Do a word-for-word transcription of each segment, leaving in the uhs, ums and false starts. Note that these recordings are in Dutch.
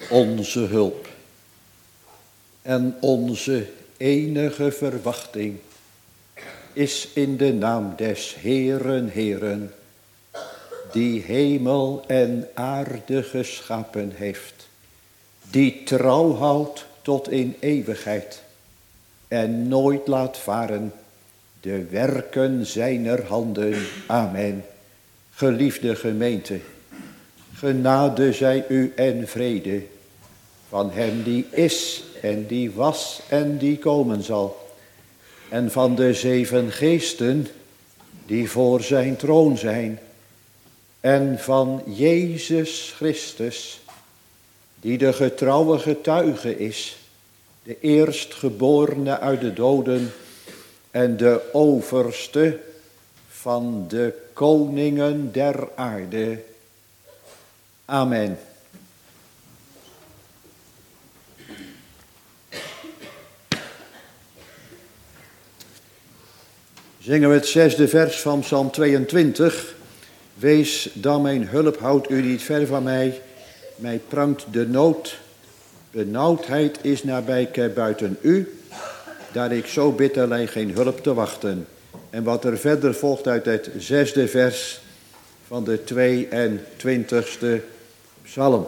Onze hulp en onze enige verwachting is in de naam des Heeren, Heeren, die hemel en aarde geschapen heeft, die trouw houdt tot in eeuwigheid en nooit laat varen de werken zijner handen. Amen. Geliefde gemeente, genade zij u en vrede van hem die is en die was en die komen zal, en van de zeven geesten die voor zijn troon zijn, en van Jezus Christus, die de getrouwe getuige is, de eerstgeborene uit de doden en de overste van de koningen der aarde. Amen. Zingen we het zesde vers van Psalm tweeëntwintig. Wees dan mijn hulp, houd u niet ver van mij. Mij prangt de nood. Benauwdheid is nabij buiten u. Daar ik zo bitter lijn geen hulp te wachten. En wat er verder volgt uit het zesde vers van de tweeëntwintigste psalm.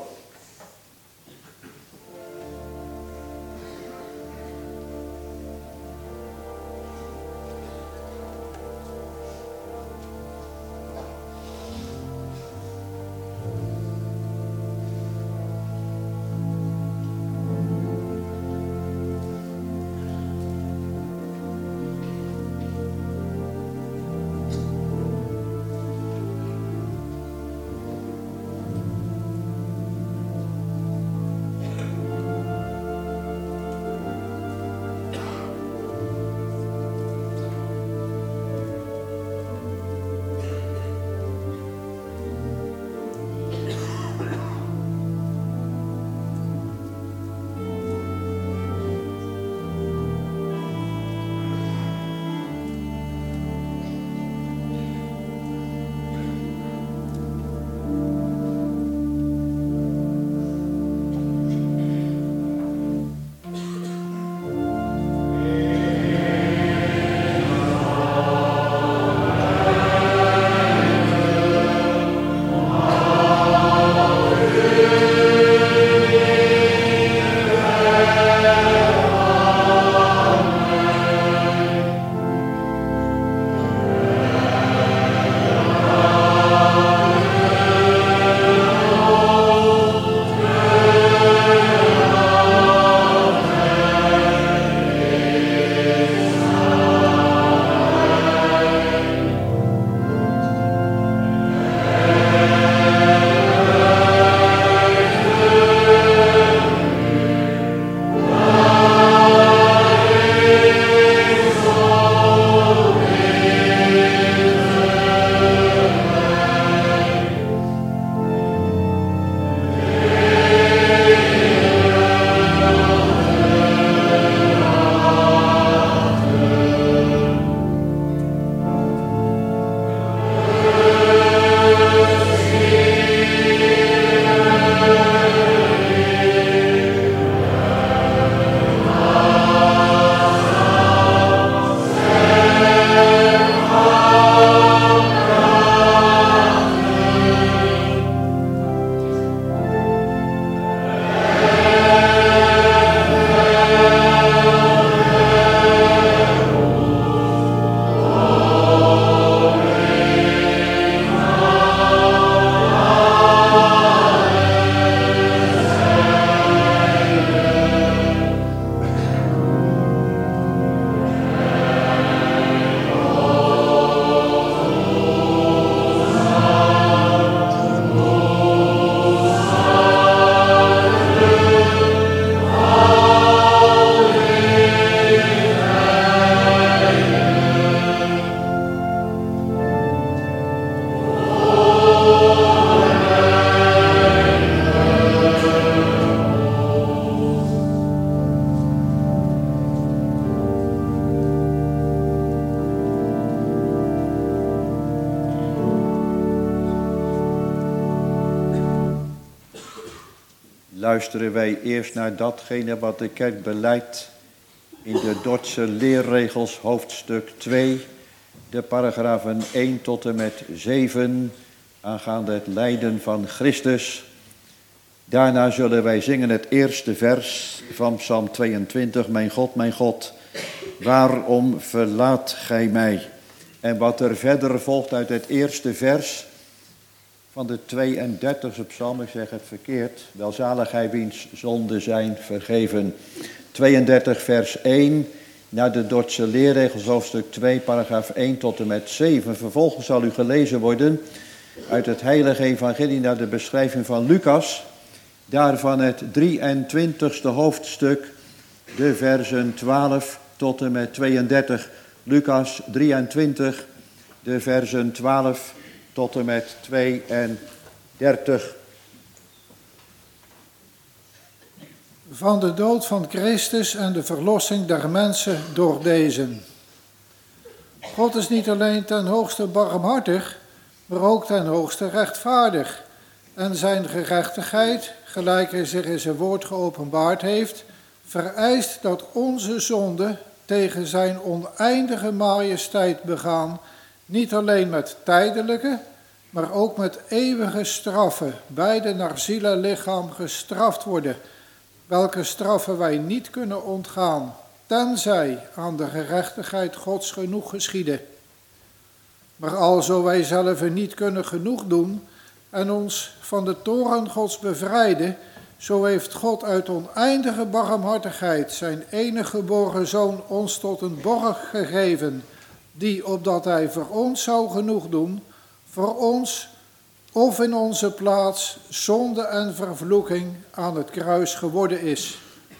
luisteren wij eerst naar datgene wat de kerk beleidt in de Dordtse leerregels hoofdstuk twee, de paragrafen één tot en met zeven, aangaande het lijden van Christus. Daarna zullen wij zingen het eerste vers van Psalm tweeëntwintig, mijn God, mijn God, waarom verlaat gij mij? En wat er verder volgt uit het eerste vers van de tweeëndertigste psalm, ik zeg het verkeerd, welzalig hij wiens zonden zijn vergeven. tweeëndertig vers één, naar de Dordtse leerregels hoofdstuk twee, paragraaf één tot en met zeven. Vervolgens zal u gelezen worden uit het heilige evangelie naar de beschrijving van Lucas, daarvan het drieëntwintigste hoofdstuk, de versen twaalf tot en met tweeëndertig. Lucas drieëntwintig, de versen twaalf tot en met tweeëndertig. Van de dood van Christus en de verlossing der mensen door deze. God is niet alleen ten hoogste barmhartig, maar ook ten hoogste rechtvaardig. En zijn gerechtigheid, gelijk hij zich in zijn woord geopenbaard heeft, vereist dat onze zonden tegen zijn oneindige majesteit begaan, niet alleen met tijdelijke, maar ook met eeuwige straffen, beide naar ziel en lichaam gestraft worden, welke straffen wij niet kunnen ontgaan, tenzij aan de gerechtigheid Gods genoeg geschieden. Maar alzo wij zelf niet kunnen genoeg doen en ons van de toorn Gods bevrijden, zo heeft God uit oneindige barmhartigheid zijn enige geboren Zoon ons tot een borg gegeven, die, opdat hij voor ons zou genoeg doen, voor ons of in onze plaats zonde en vervloeking aan het kruis geworden is.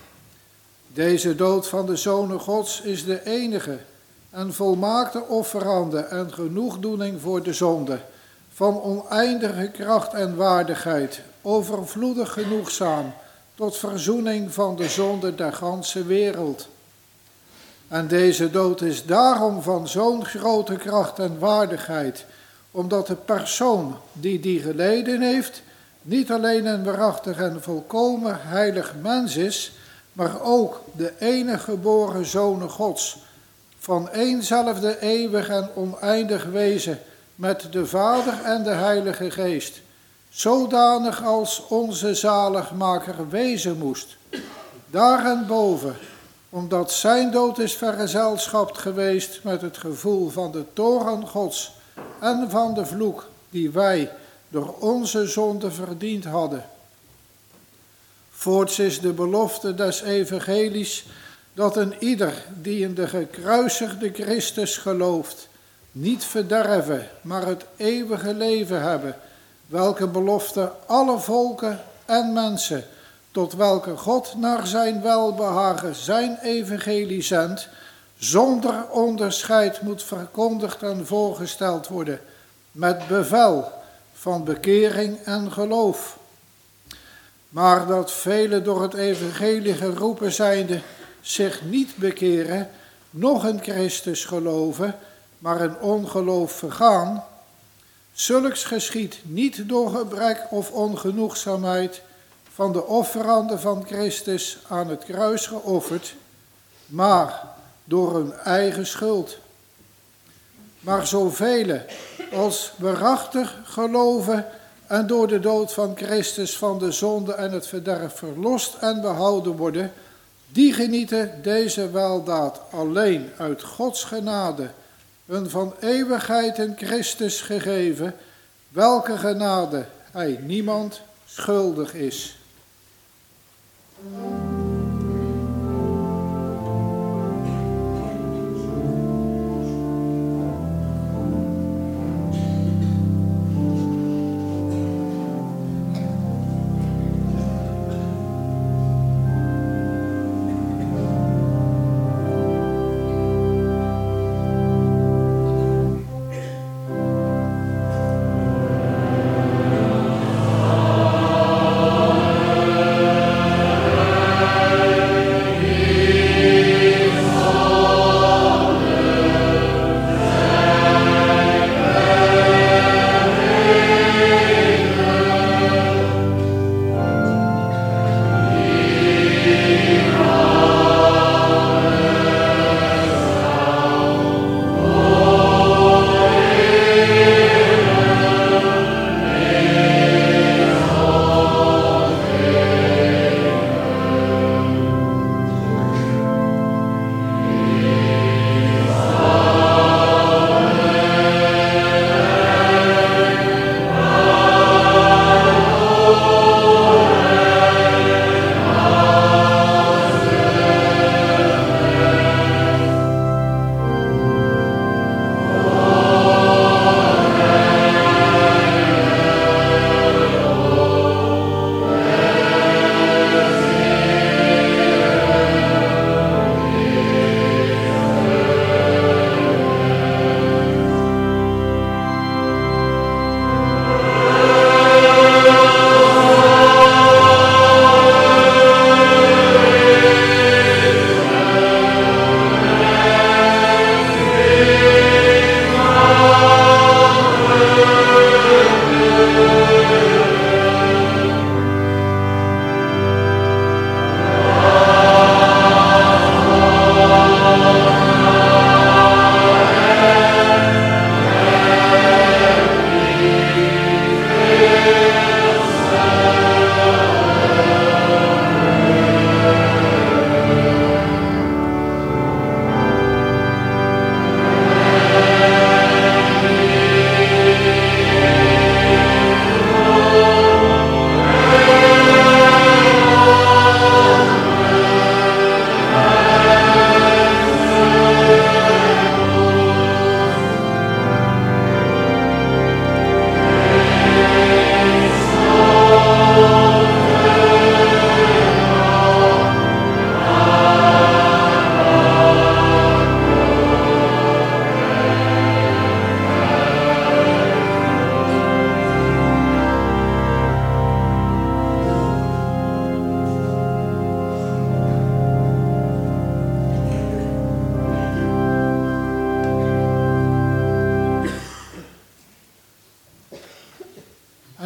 Deze dood van de Zonen Gods is de enige en volmaakte offerande en genoegdoening voor de zonde, van oneindige kracht en waardigheid, overvloedig genoegzaam, tot verzoening van de zonde der ganse wereld. En deze dood is daarom van zo'n grote kracht en waardigheid, omdat de persoon die die geleden heeft, niet alleen een waarachtig en volkomen heilig mens is, maar ook de enige geboren Zoon Gods, van éénzelfde eeuwig en oneindig wezen, met de Vader en de Heilige Geest, zodanig als onze zaligmaker wezen moest. Daarenboven, omdat zijn dood is vergezelschapt geweest met het gevoel van de toorn Gods en van de vloek die wij door onze zonde verdiend hadden. Voorts is de belofte des evangelies dat een ieder die in de gekruisigde Christus gelooft, niet verderven, maar het eeuwige leven hebben, welke belofte alle volken en mensen, tot welke God naar zijn welbehagen zijn evangelie zendt, zonder onderscheid moet verkondigd en voorgesteld worden, met bevel van bekering en geloof. Maar dat velen door het evangelie geroepen zijnde zich niet bekeren, noch in Christus geloven, maar in ongeloof vergaan, zulks geschiedt niet door gebrek of ongenoegzaamheid van de offerande van Christus aan het kruis geofferd, maar door hun eigen schuld. Maar zoveel als waarachtig geloven en door de dood van Christus van de zonde en het verderf verlost en behouden worden, die genieten deze weldaad alleen uit Gods genade, hun van eeuwigheid in Christus gegeven, welke genade hij niemand schuldig is.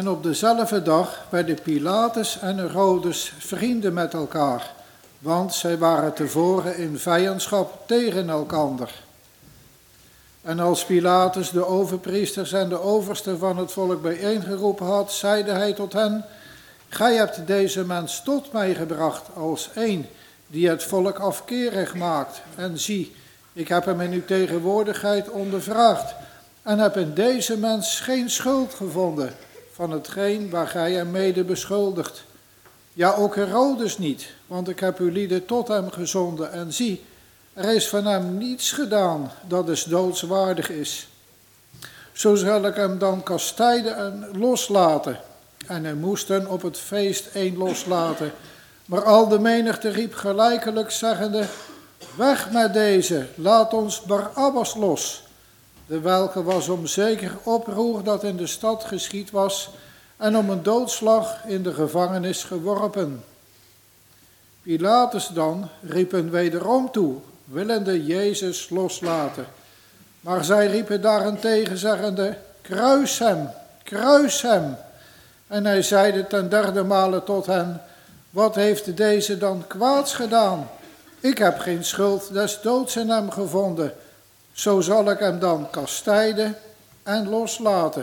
op dezelfde dag werden Pilatus en Herodes vrienden met elkaar, want zij waren tevoren in vijandschap tegen elkander. En als Pilatus de overpriesters en de oversten van het volk bijeengeroepen had, zeide hij tot hen: gij hebt deze mens tot mij gebracht als een die het volk afkerig maakt. En zie, ik heb hem in uw tegenwoordigheid ondervraagd en heb in deze mens geen schuld gevonden van hetgeen waar gij hem mede beschuldigt. Ja, ook Herodes niet, want ik heb uw lieden tot hem gezonden. En zie, er is van hem niets gedaan dat dus doodswaardig is. Zo zal ik hem dan kastijden en loslaten. En hij moest hen op het feest een loslaten. Maar al de menigte riep gelijkelijk, zeggende: weg met deze, laat ons Barabbas los. De welke was om zeker oproer dat in de stad geschied was, en om een doodslag in de gevangenis geworpen. Pilatus dan riep hen wederom toe, willende Jezus loslaten. Maar zij riepen daarentegen, zeggende: kruis hem, kruis hem. En hij zeide ten derde male tot hen: wat heeft deze dan kwaads gedaan? Ik heb geen schuld des doods in hem gevonden. Zo zal ik hem dan kastijden en loslaten.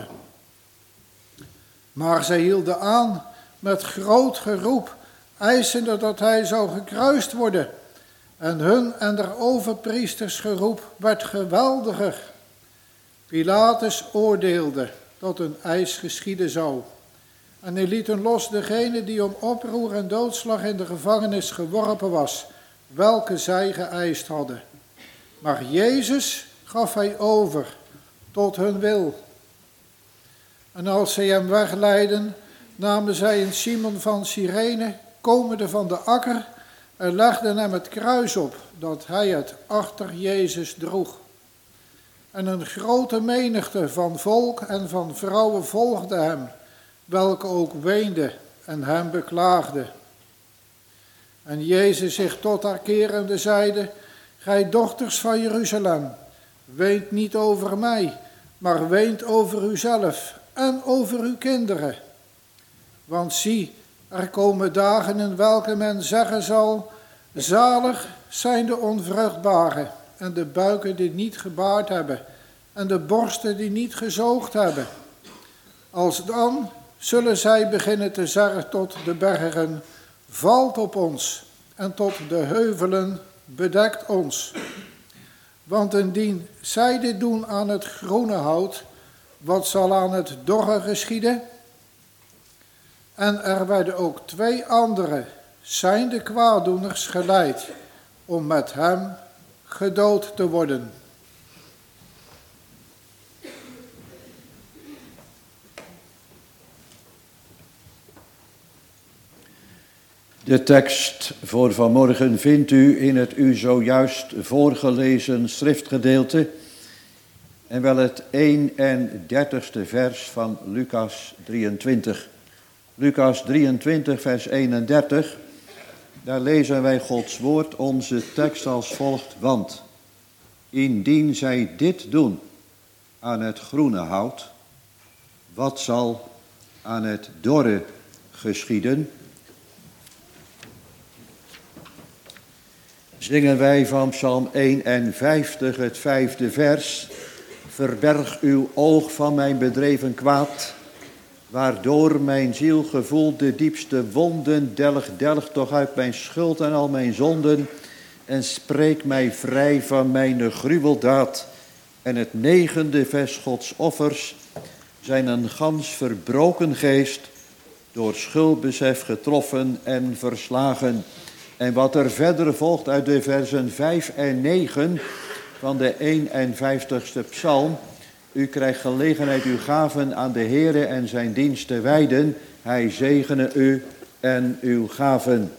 Maar zij hielden aan met groot geroep, eisende dat hij zou gekruist worden. En hun en der overpriesters geroep werd geweldiger. Pilatus oordeelde dat een eis geschieden zou. En hij liet hun los degene die om oproer en doodslag in de gevangenis geworpen was, welke zij geëist hadden. Maar Jezus gaf hij over tot hun wil. En als zij hem wegleidden, namen zij een Simon van Cyrene, komende van de akker, en legden hem het kruis op, dat hij het achter Jezus droeg. En een grote menigte van volk en van vrouwen volgde hem, welke ook weende en hem beklaagde. En Jezus zich tot haar kerende zeide: gij dochters van Jeruzalem, weent niet over mij, maar weent over uzelf en over uw kinderen. Want zie, er komen dagen in welke men zeggen zal: zalig zijn de onvruchtbaren en de buiken die niet gebaard hebben en de borsten die niet gezoogd hebben. Alsdan zullen zij beginnen te zeggen tot de bergen: valt op ons, en tot de heuvelen: bedekt ons. Want indien zij dit doen aan het groene hout, wat zal aan het dorre geschieden? En er werden ook twee andere, zijnde kwaaddoeners, geleid om met hem gedood te worden. De tekst voor vanmorgen vindt u in het u zojuist voorgelezen schriftgedeelte en wel het eenendertigste vers van Lucas drieëntwintig. Lucas drieëntwintig, vers eenendertig, daar lezen wij Gods woord, onze tekst als volgt: want indien zij dit doen aan het groene hout, wat zal aan het dorre geschieden? Zingen wij van Psalm eenenvijftig, het vijfde vers: verberg uw oog van mijn bedreven kwaad, waardoor mijn ziel gevoelt de diepste wonden, delg, delg toch uit mijn schuld en al mijn zonden, en spreek mij vrij van mijn gruweldaad. En het negende vers: Gods offers zijn een gans verbroken geest, door schuldbesef getroffen en verslagen. En wat er verder volgt uit de versen vijf en negen van de eenenvijftigste psalm. U krijgt gelegenheid uw gaven aan de Heere en zijn dienst te wijden. Hij zegene u en uw gaven.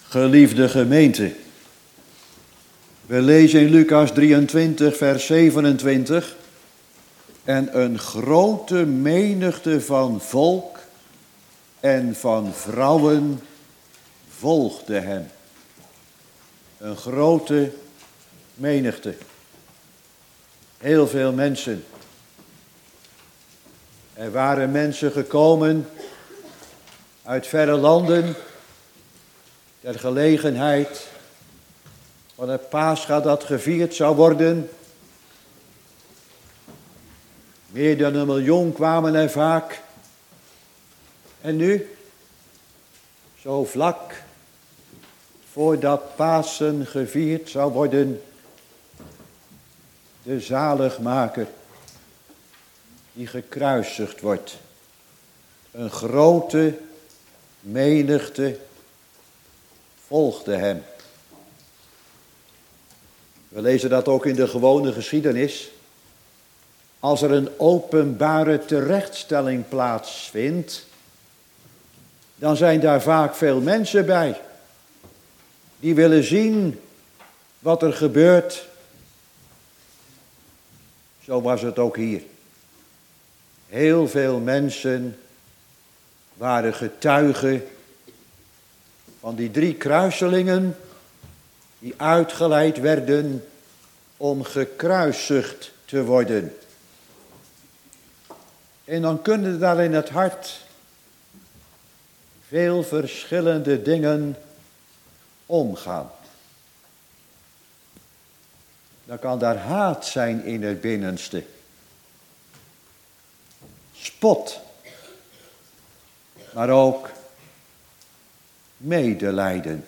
Geliefde gemeente, we lezen in Lucas drieëntwintig, vers zevenentwintig. En een grote menigte van volk en van vrouwen volgde hem. Een grote menigte. Heel veel mensen. Er waren mensen gekomen uit verre landen ter gelegenheid van het Pascha dat gevierd zou worden. Meer dan een miljoen kwamen er vaak. En nu, zo vlak voordat Pasen gevierd zou worden, de zaligmaker die gekruisigd wordt. Een grote menigte volgde hem. We lezen dat ook in de gewone geschiedenis. Als er een openbare terechtstelling plaatsvindt, dan zijn daar vaak veel mensen bij. Die willen zien wat er gebeurt. Zo was het ook hier. Heel veel mensen waren getuigen van die drie kruiselingen die uitgeleid werden om gekruisigd te worden. En dan kunnen daar in het hart veel verschillende dingen omgaan. Dan kan daar haat zijn in het binnenste. Spot. Maar ook medelijden.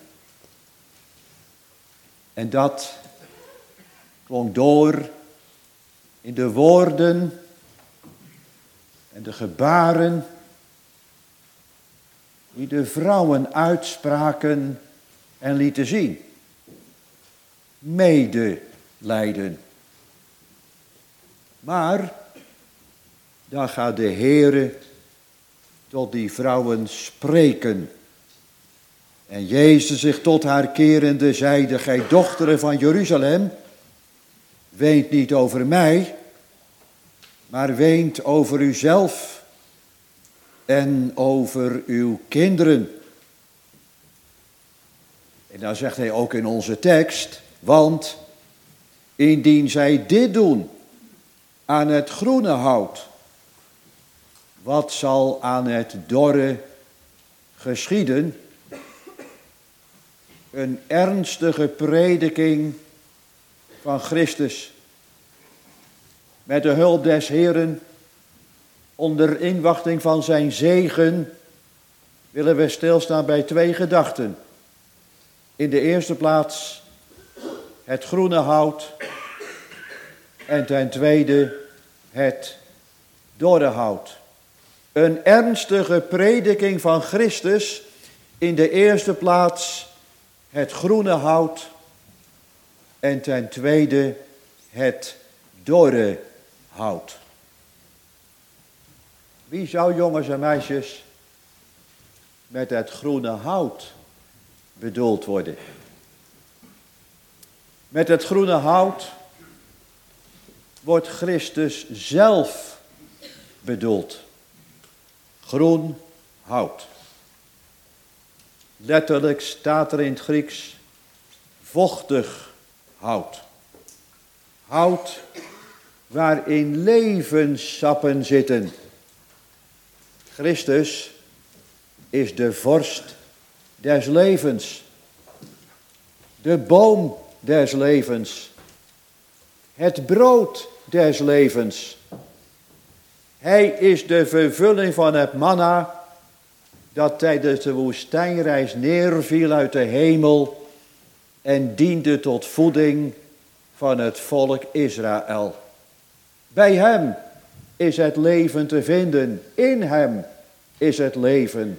En dat klonk door in de woorden en de gebaren die de vrouwen uitspraken en lieten zien. Medelijden. Maar dan gaat de Heere tot die vrouwen spreken. En Jezus zich tot haar kerende zeide: gij dochteren van Jeruzalem, weent niet over mij, maar weent over uzelf en over uw kinderen. En dan zegt hij ook in onze tekst: want indien zij dit doen aan het groene hout, wat zal aan het dorre geschieden? Een ernstige prediking van Christus. Met de hulp des Heeren, onder inwachting van zijn zegen, willen we stilstaan bij twee gedachten. In de eerste plaats het groene hout en ten tweede het dorre hout. Een ernstige prediking van Christus, in de eerste plaats het groene hout en ten tweede het dorre hout. Wie zou, jongens en meisjes, met het groene hout bedoeld worden? Met het groene hout wordt Christus zelf bedoeld. Groen hout. Letterlijk staat er in het Grieks vochtig hout. Hout waarin levenssappen zitten. Christus is de vorst des levens. De boom des levens. Het brood des levens. Hij is de vervulling van het manna dat tijdens de woestijnreis neerviel uit de hemel en diende tot voeding van het volk Israël. Bij hem is het leven te vinden. In hem is het leven.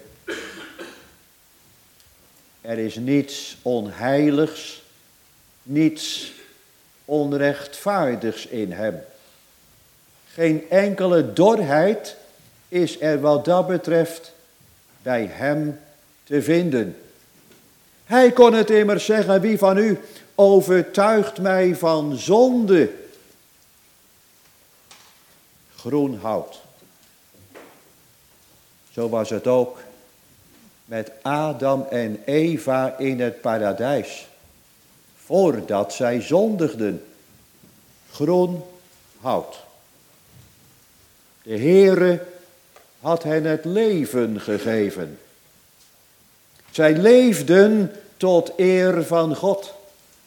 Er is niets onheiligs, niets onrechtvaardigs in hem. Geen enkele dorheid is er wat dat betreft bij hem te vinden. Hij kon het immers zeggen, wie van u overtuigt mij van zonde? Groen hout. Zo was het ook met Adam en Eva in het paradijs. Voordat zij zondigden. Groen hout. De Heere had hen het leven gegeven. Zij leefden tot eer van God.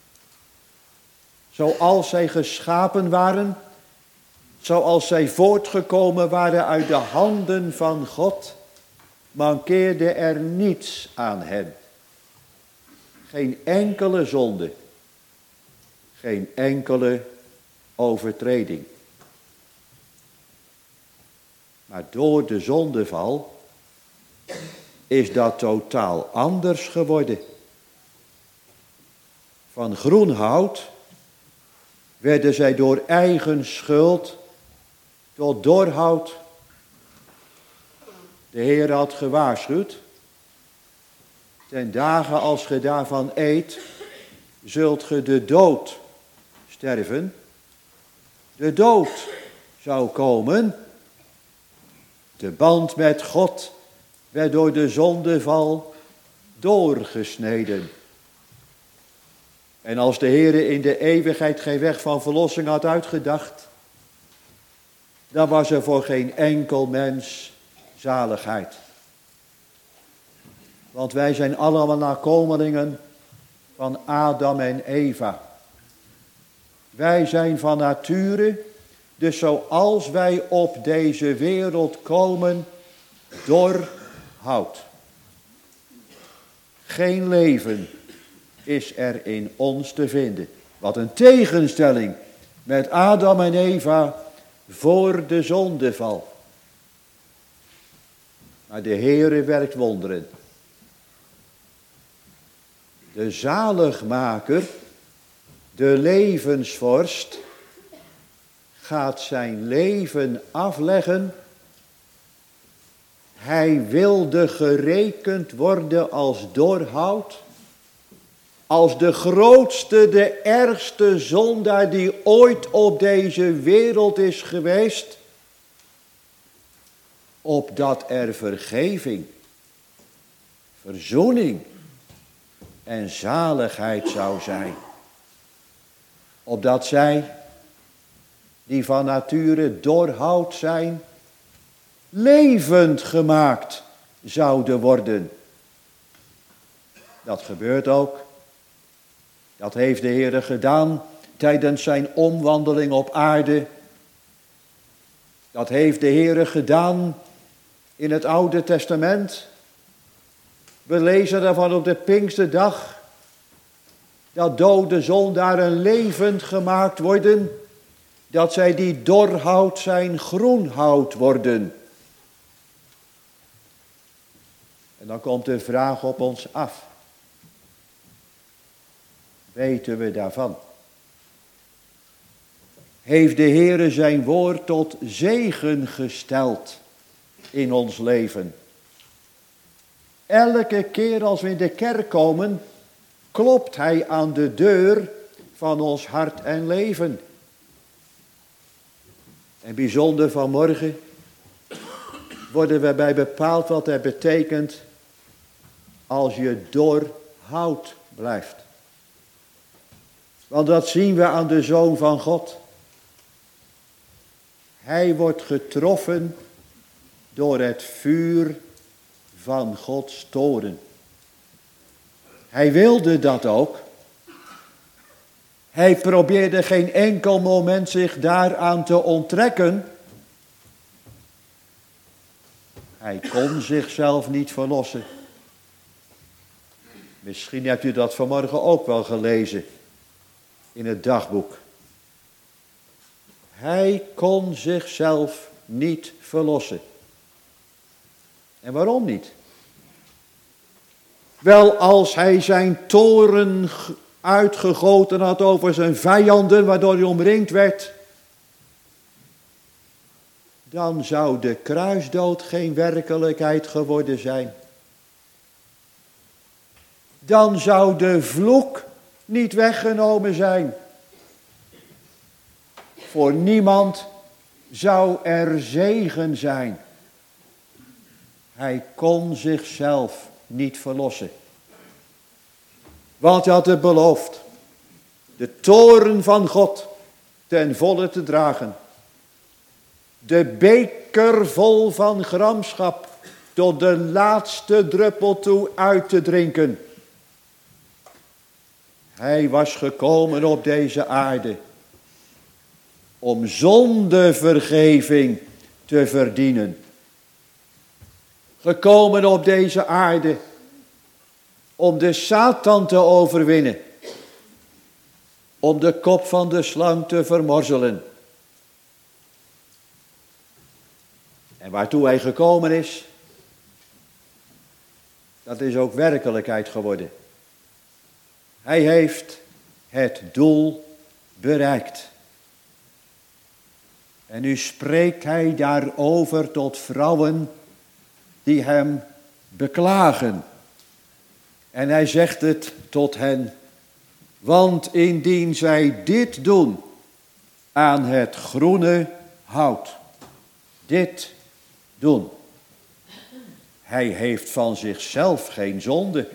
Zoals zij geschapen waren, zoals zij voortgekomen waren uit de handen van God, mankeerde er niets aan hen. Geen enkele zonde, geen enkele overtreding. Maar door de zondeval is dat totaal anders geworden. Van groen hout werden zij door eigen schuld tot dor hout. De Heer had gewaarschuwd. Ten dagen als ge daarvan eet, zult ge de dood sterven. De dood zou komen. De band met God werd door de zondeval doorgesneden. En als de Heere in de eeuwigheid geen weg van verlossing had uitgedacht, dan was er voor geen enkel mens zaligheid. Want wij zijn allemaal nakomelingen van Adam en Eva. Wij zijn van nature, dus zoals wij op deze wereld komen, dor hout. Geen leven is er in ons te vinden. Wat een tegenstelling met Adam en Eva voor de zondeval. Maar de Heere werkt wonderen. De zaligmaker, de levensvorst, gaat zijn leven afleggen. Hij wilde gerekend worden als dor hout. Als de grootste, de ergste zondaar die ooit op deze wereld is geweest. Opdat er vergeving, verzoening en zaligheid zou zijn. Opdat zij, die van nature dor hout zijn, levend gemaakt zouden worden. Dat gebeurt ook. Dat heeft de Heere gedaan tijdens zijn omwandeling op aarde. Dat heeft de Heere gedaan in het Oude Testament. We lezen daarvan op de Pinksterdag. Dat dode zondaren levend gemaakt worden. Dat zij die dor hout zijn groen hout worden. En dan komt de vraag op ons af. Weten we daarvan? Heeft de Heere zijn woord tot zegen gesteld in ons leven? Elke keer als we in de kerk komen, klopt hij aan de deur van ons hart en leven. En bijzonder vanmorgen worden we bij bepaald wat het betekent als je dor hout blijft. Want dat zien we aan de Zoon van God. Hij wordt getroffen door het vuur van Gods toorn. Hij wilde dat ook. Hij probeerde geen enkel moment zich daaraan te onttrekken. Hij kon zichzelf niet verlossen. Misschien hebt u dat vanmorgen ook wel gelezen in het dagboek. Hij kon zichzelf niet verlossen. En waarom niet? Wel, als hij zijn toorn uitgegoten had over zijn vijanden, waardoor hij omringd werd, dan zou de kruisdood geen werkelijkheid geworden zijn. dan zou de vloek niet weggenomen zijn. Voor niemand zou er zegen zijn. Hij kon zichzelf niet verlossen. Want hij had het beloofd. De toorn van God ten volle te dragen. De beker vol van gramschap tot de laatste druppel toe uit te drinken. Hij was gekomen op deze aarde om zondevergeving te verdienen. Gekomen op deze aarde om de Satan te overwinnen. Om de kop van de slang te vermorzelen. En waartoe hij gekomen is, dat is ook werkelijkheid geworden. Hij heeft het doel bereikt. En nu spreekt hij daarover tot vrouwen die hem beklagen. En hij zegt het tot hen. Want indien zij dit doen aan het groene hout. Dit doen. Hij heeft van zichzelf geen zonde.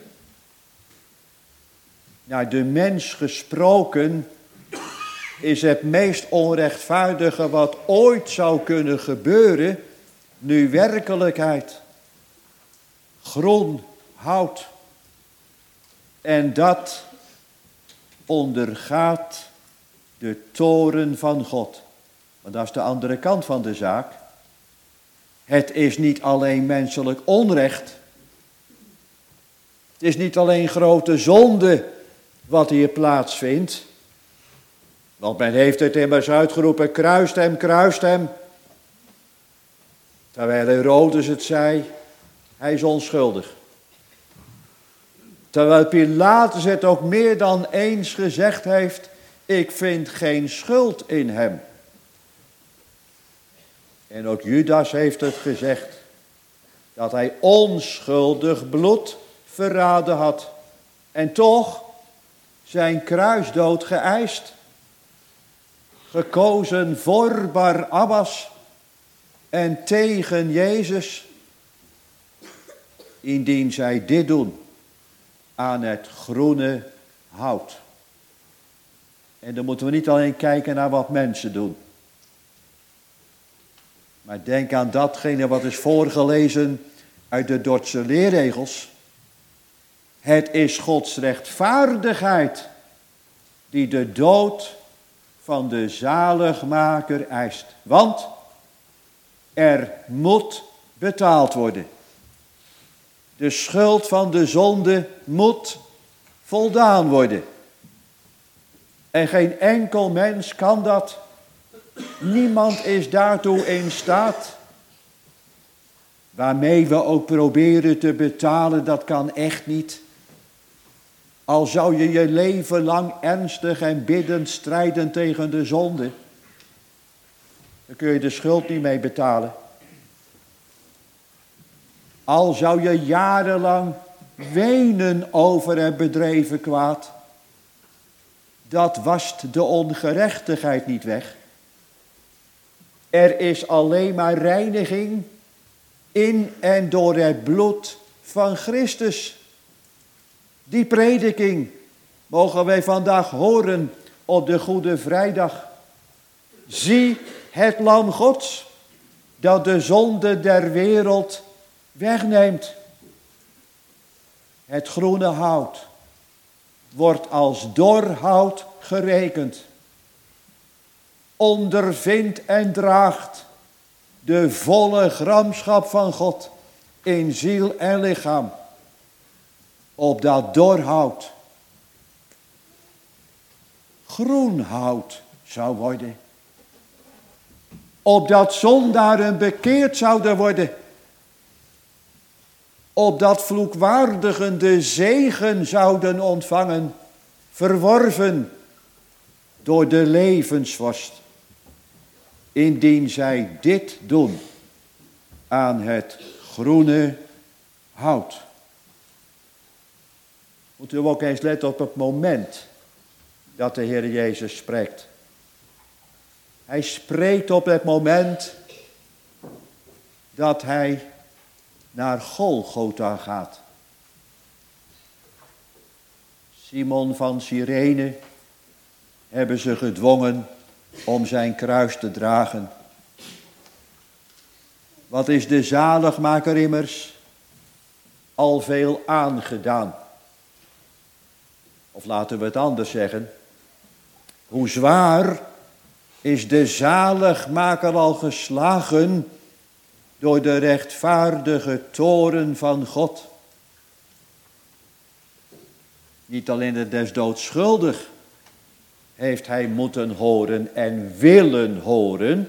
Naar de mens gesproken is het meest onrechtvaardige wat ooit zou kunnen gebeuren, nu werkelijkheid. Groen hout. En dat ondergaat de toorn van God. Want dat is de andere kant van de zaak. Het is niet alleen menselijk onrecht. Het is niet alleen grote zonde wat hier plaatsvindt. Want men heeft het immers uitgeroepen, kruist hem, kruist hem. Terwijl Herodes het zei, hij is onschuldig. Terwijl Pilatus het ook meer dan eens gezegd heeft, ik vind geen schuld in hem. En ook Judas heeft het gezegd, dat hij onschuldig bloed verraden had. En toch zijn kruisdood geëist. Gekozen voor Barabbas en tegen Jezus. Indien zij dit doen aan het groene hout. En dan moeten we niet alleen kijken naar wat mensen doen. Maar denk aan datgene wat is voorgelezen uit de Dordtse leerregels. Het is Gods rechtvaardigheid die de dood van de zaligmaker eist. Want er moet betaald worden. De schuld van de zonde moet voldaan worden. En geen enkel mens kan dat. Niemand is daartoe in staat. Waarmee we ook proberen te betalen, dat kan echt niet. Al zou je je leven lang ernstig en biddend strijden tegen de zonde, dan kun je de schuld niet mee betalen. Al zou je jarenlang wenen over het bedreven kwaad, dat wast de ongerechtigheid niet weg. Er is alleen maar reiniging in en door het bloed van Christus. Die prediking mogen wij vandaag horen op de Goede Vrijdag. Zie het lam Gods dat de zonde der wereld wegneemt. Het groene hout wordt als dor hout gerekend. Ondervindt en draagt de volle gramschap van God in ziel en lichaam. Op dat dor hout groen hout zou worden. Opdat zondaren bekeerd zouden worden. Opdat vloekwaardigen de zegen zouden ontvangen, verworven door de levensvorst. Indien zij dit doen aan het groene hout. Moeten we ook eens letten op het moment dat de Heer Jezus spreekt. Hij spreekt op het moment dat hij naar Golgotha gaat. Simon van Cyrene hebben ze gedwongen om zijn kruis te dragen. Wat is de zaligmaker immers al veel aangedaan? Of laten we het anders zeggen. Hoe zwaar is de zaligmaker al geslagen door de rechtvaardige toorn van God. Niet alleen de des doods schuldig heeft hij moeten horen en willen horen.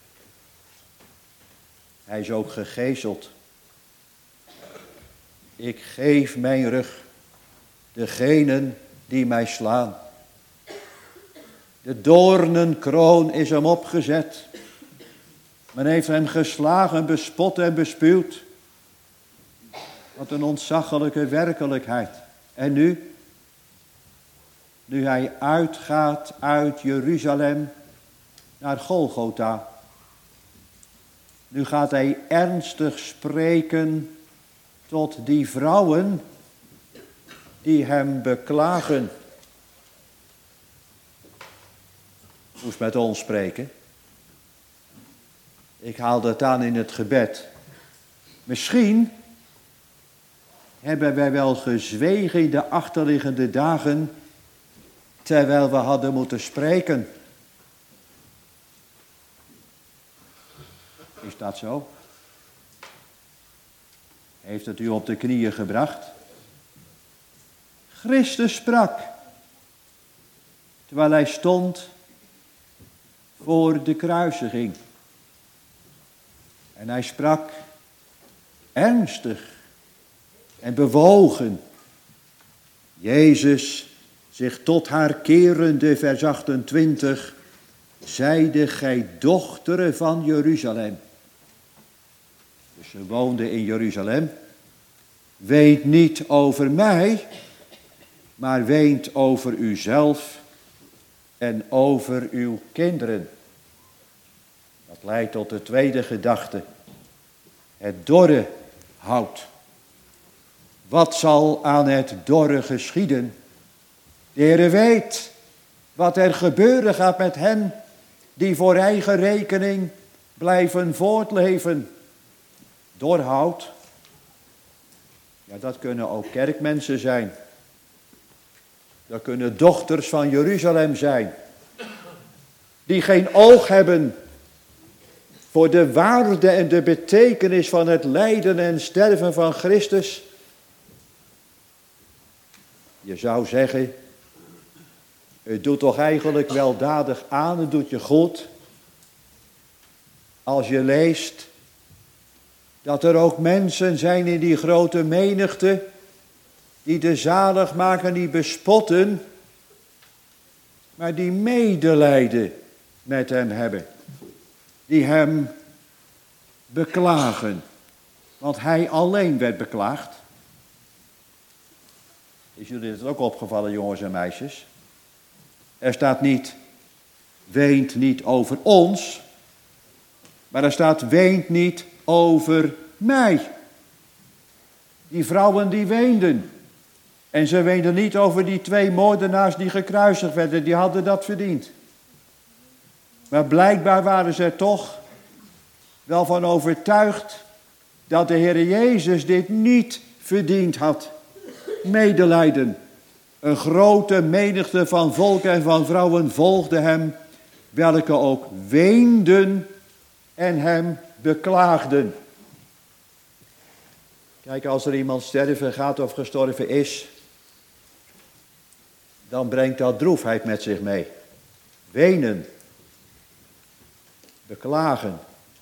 Hij is ook gegezeld. Ik geef mijn rug degenen die mij slaan. De doornenkroon is hem opgezet. Men heeft hem geslagen, bespot en bespuwd. Wat een ontzaglijke werkelijkheid. En nu? Nu hij uitgaat uit Jeruzalem naar Golgotha. Nu gaat hij ernstig spreken tot die vrouwen die hem beklagen. Moest met ons spreken. Ik haalde het aan in het gebed. Misschien hebben wij wel gezwegen in de achterliggende dagen, terwijl we hadden moeten spreken. Is dat zo? Heeft het u op de knieën gebracht? Christus sprak, terwijl hij stond voor de kruisiging. En hij sprak ernstig en bewogen. Jezus, zich tot haar kerende, vers achtentwintig, zeide gij dochteren van Jeruzalem. Dus ze woonde in Jeruzalem. Weet niet over mij, maar weent over uzelf en over uw kinderen. Dat leidt tot de tweede gedachte. Het dorre hout. Wat zal aan het dorre geschieden? De Heere weet wat er gebeuren gaat met hen die voor eigen rekening blijven voortleven. Dor hout. Ja, dat kunnen ook kerkmensen zijn. Dat kunnen dochters van Jeruzalem zijn. Die geen oog hebben voor de waarde en de betekenis van het lijden en sterven van Christus. Je zou zeggen, het doet toch eigenlijk weldadig aan, het doet je goed. Als je leest dat er ook mensen zijn in die grote menigte die de zaligmaker niet bespotten, maar die medelijden met hem hebben. Die hem beklagen. Want hij alleen werd beklaagd. Is jullie het ook opgevallen, jongens en meisjes? Er staat niet, weent niet over ons, maar er staat, weent niet over mij. Die vrouwen die weenden. En ze weenden niet over die twee moordenaars die gekruisigd werden, die hadden dat verdiend. Maar blijkbaar waren ze er toch wel van overtuigd dat de Heer Jezus dit niet verdiend had. Medelijden. Een grote menigte van volk en van vrouwen volgde hem, welke ook weenden en hem beklaagden. Kijk, als er iemand sterven gaat of gestorven is, dan brengt dat droefheid met zich mee. Wenen. Beklagen.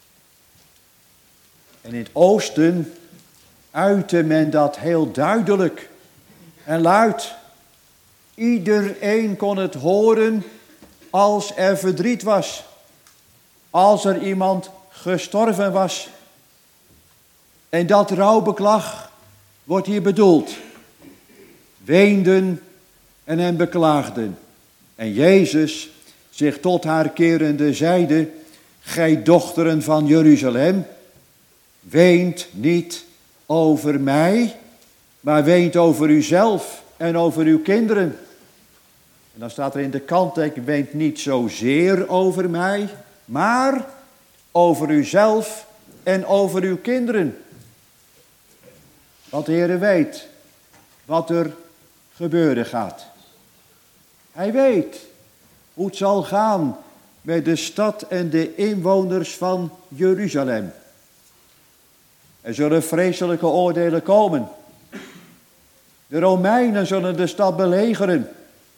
En in het oosten uitte men dat heel duidelijk en luid. Iedereen kon het horen als er verdriet was. Als er iemand gestorven was. En dat rouwbeklag wordt hier bedoeld. weenden en hem beklaagden. En Jezus zich tot haar kerende zeide, gij dochteren van Jeruzalem, weent niet over mij, maar weent over uzelf en over uw kinderen. En dan staat er in de kanttekening, weent niet zozeer over mij, maar over uzelf en over uw kinderen. Want de Heer weet wat er gebeuren gaat. Hij weet hoe het zal gaan met de stad en de inwoners van Jeruzalem. Er zullen vreselijke oordelen komen. De Romeinen zullen de stad belegeren.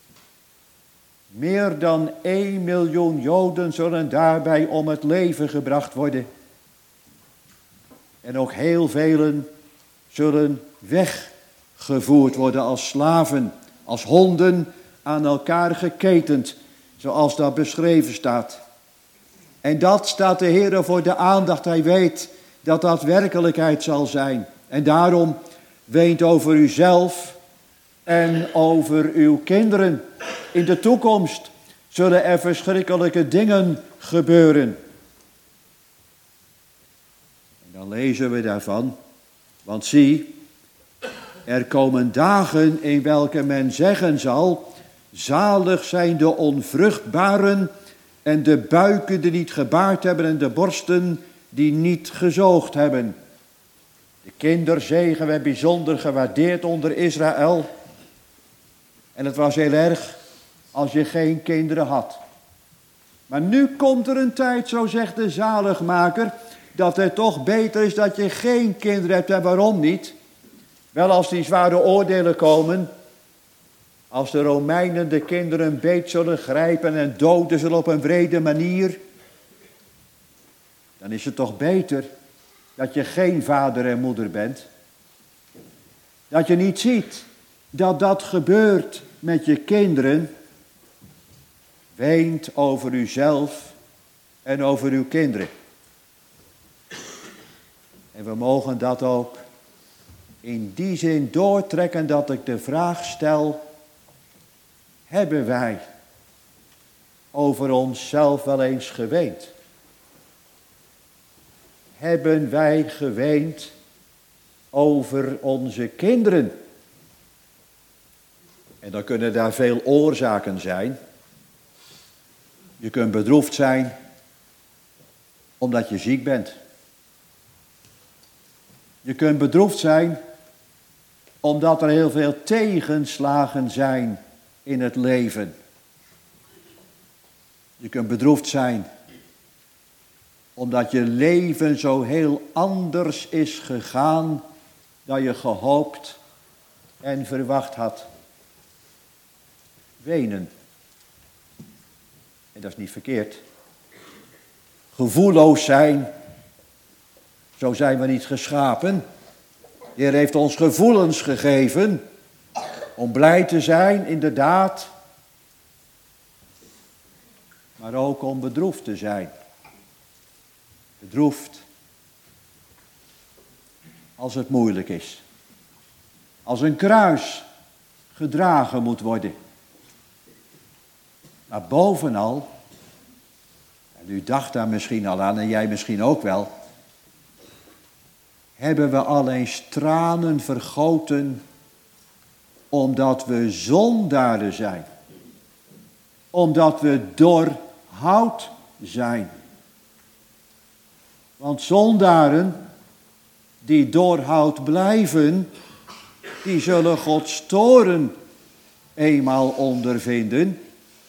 Meer dan één miljoen Joden zullen daarbij om het leven gebracht worden. En ook heel velen zullen weggevoerd worden als slaven, als honden aan elkaar geketend, zoals dat beschreven staat. En dat staat de Heer voor de aandacht. Hij weet dat dat werkelijkheid zal zijn. En daarom weent over uzelf en over uw kinderen. In de toekomst zullen er verschrikkelijke dingen gebeuren. En dan lezen we daarvan, want zie, er komen dagen in welke men zeggen zal, zalig zijn de onvruchtbaren en de buiken die niet gebaard hebben en de borsten die niet gezoogd hebben. De kinderzegen werd bijzonder gewaardeerd onder Israël. En het was heel erg als je geen kinderen had. Maar nu komt er een tijd, zo zegt de zaligmaker, dat het toch beter is dat je geen kinderen hebt. En waarom niet? Wel, als die zware oordelen komen, als de Romeinen de kinderen beet zullen grijpen en doden zullen op een wrede manier, dan is het toch beter dat je geen vader en moeder bent. Dat je niet ziet dat dat gebeurt met je kinderen. Weent over uzelf en over uw kinderen. En we mogen dat ook in die zin doortrekken dat ik de vraag stel, hebben wij over onszelf wel eens geweend? Hebben wij geweend over onze kinderen? En dan kunnen daar veel oorzaken zijn. Je kunt bedroefd zijn omdat je ziek bent. Je kunt bedroefd zijn omdat er heel veel tegenslagen zijn in het leven. Je kunt bedroefd zijn omdat je leven zo heel anders is gegaan dan je gehoopt en verwacht had. Wenen. En dat is niet verkeerd. Gevoelloos zijn. Zo zijn we niet geschapen. De Heer heeft ons gevoelens gegeven om blij te zijn, inderdaad. Maar ook om bedroefd te zijn. Bedroefd als het moeilijk is. Als een kruis gedragen moet worden. Maar bovenal, en u dacht daar misschien al aan en jij misschien ook wel, hebben we al eens tranen vergoten omdat we zondaren zijn. Omdat we doorhout zijn. Want zondaren die doorhout blijven, die zullen Gods toorn eenmaal ondervinden.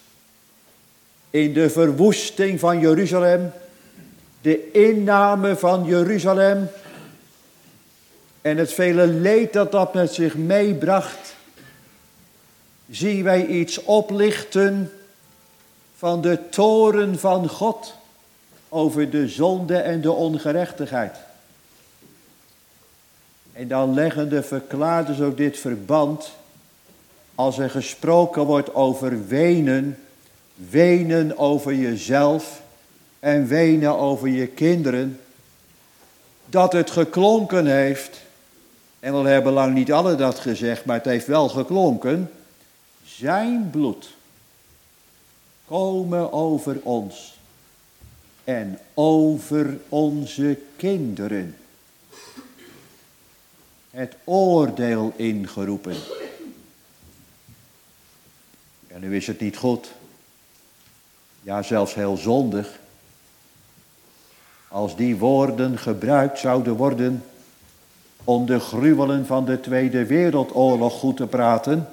In de verwoesting van Jeruzalem, de inname van Jeruzalem en het vele leed dat dat met zich meebracht, zien wij iets oplichten van de toorn van God over de zonde en de ongerechtigheid. En dan leggen de verklaarders ook dit verband, als er gesproken wordt over wenen, wenen over jezelf en wenen over je kinderen, dat het geklonken heeft En wel hebben lang niet alle dat gezegd, maar het heeft wel geklonken. Zijn bloed komen over ons en over onze kinderen. Het oordeel ingeroepen. En nu is het niet goed, ja zelfs heel zondig, als die woorden gebruikt zouden worden om de gruwelen van de Tweede Wereldoorlog goed te praten.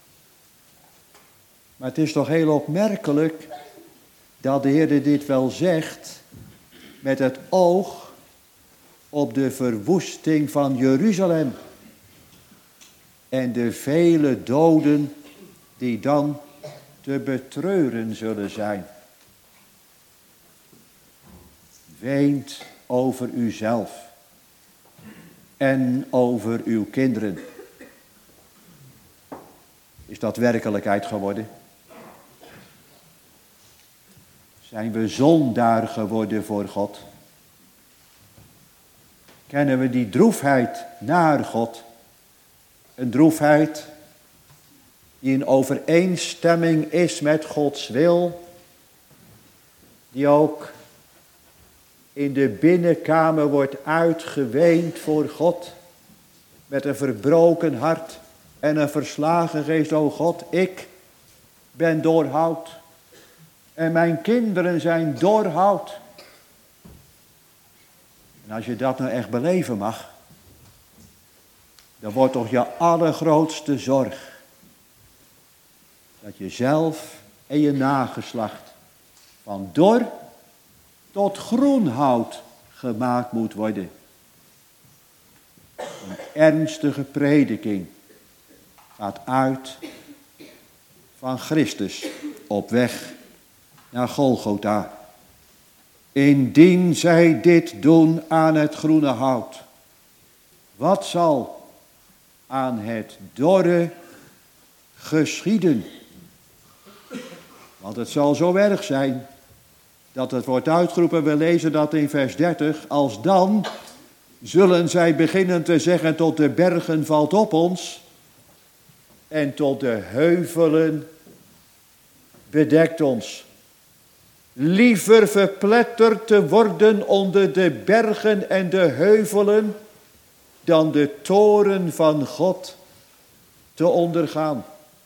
Maar het is toch heel opmerkelijk dat de Heer dit wel zegt met het oog op de verwoesting van Jeruzalem en de vele doden die dan te betreuren zullen zijn. Weent over uzelf en over uw kinderen. Is dat werkelijkheid geworden? Zijn we zondaar geworden voor God? Kennen we die droefheid naar God? Een droefheid die in overeenstemming is met Gods wil, die ook in de binnenkamer wordt uitgeweend voor God, met een verbroken hart en een verslagen geest. O God, ik ben door hout en mijn kinderen zijn door hout. En als je dat nou echt beleven mag, dan wordt toch je allergrootste zorg dat je zelf en je nageslacht van dor tot groen hout gemaakt moet worden. Een ernstige prediking gaat uit van Christus op weg naar Golgotha. Indien zij dit doen aan het groene hout, wat zal aan het dorre geschieden? Want het zal zo erg zijn dat het wordt uitgeroepen, we lezen dat in vers dertig, als dan zullen zij beginnen te zeggen tot de bergen valt op ons en tot de heuvelen bedekt ons. Liever verpletterd te worden onder de bergen en de heuvelen dan de toren van God te ondergaan.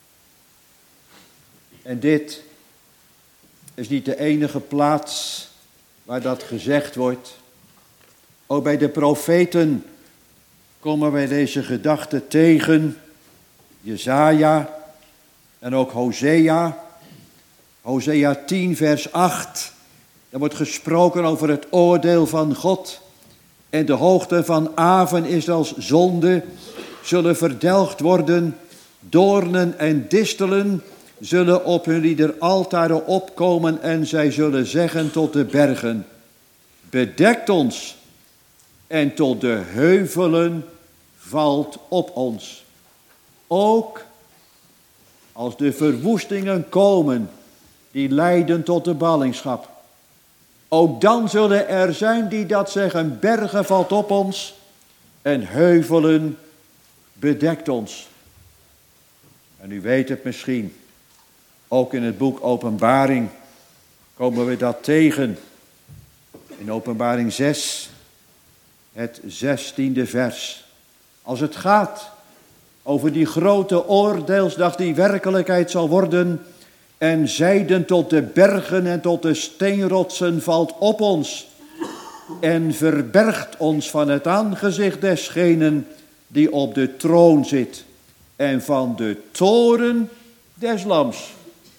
En dit is niet de enige plaats waar dat gezegd wordt. Ook bij de profeten komen wij deze gedachte tegen. Jesaja en ook Hosea. Hosea tien vers acht. Daar wordt gesproken over het oordeel van God. En de hoogte van Aven is als zonde, zullen verdelgd worden. Doornen en distelen zullen op hun ieder altaren opkomen en zij zullen zeggen tot de bergen, bedekt ons en tot de heuvelen valt op ons. Ook als de verwoestingen komen die leiden tot de ballingschap, ook dan zullen er zijn die dat zeggen, bergen valt op ons en heuvelen bedekt ons. En u weet het misschien, ook in het boek Openbaring komen we dat tegen. In Openbaring zes, het zestiende vers. Als het gaat over die grote oordeelsdag die werkelijkheid zal worden. En zeiden tot de bergen en tot de steenrotsen valt op ons. En verbergt ons van het aangezicht desgenen die op de troon zit. En van de toren des lams.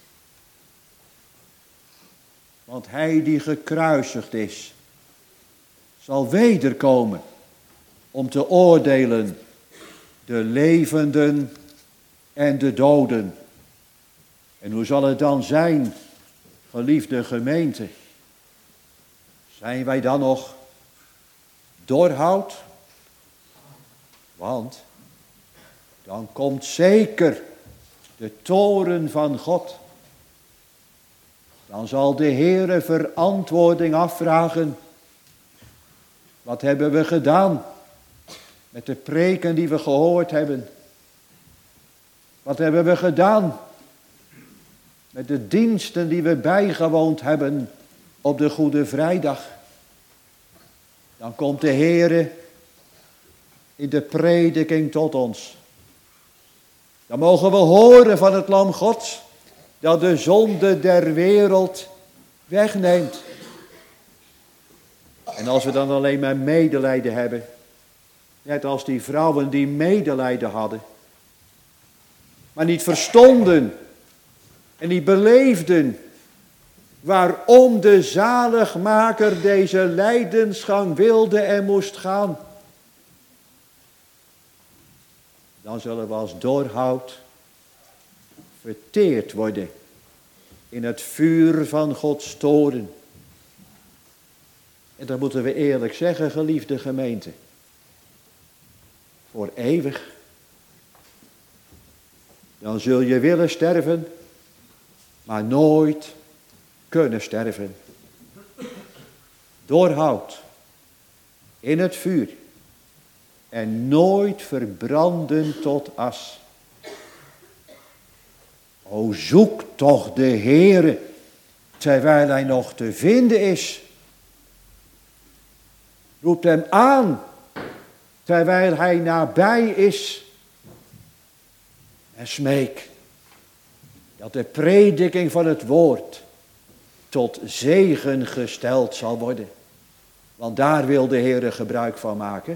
Want hij die gekruisigd is, zal wederkomen om te oordelen de levenden en de doden. En hoe zal het dan zijn, geliefde gemeente? Zijn wij dan nog door hout? Want dan komt zeker de toren van God. Dan zal de Heere verantwoording afvragen. Wat hebben we gedaan met de preken die we gehoord hebben. Wat hebben we gedaan met de diensten die we bijgewoond hebben op de Goede Vrijdag? Dan komt de Heere in de prediking tot ons. Dan mogen we horen van het Lam Gods dat de zonde der wereld wegneemt. En als we dan alleen maar medelijden hebben, net als die vrouwen die medelijden hadden, maar niet verstonden en niet beleefden waarom de zaligmaker deze lijdensgang wilde en moest gaan, dan zullen we als doorhout verteerd worden in het vuur van Gods toorn. En dat moeten we eerlijk zeggen, geliefde gemeente. Voor eeuwig. Dan zul je willen sterven, maar nooit kunnen sterven. Doorhoud in het vuur en nooit verbranden tot as. O, zoek toch de Heere terwijl hij nog te vinden is. Roep hem aan terwijl hij nabij is. En smeek dat de prediking van het woord tot zegen gesteld zal worden. Want daar wil de Heere gebruik van maken.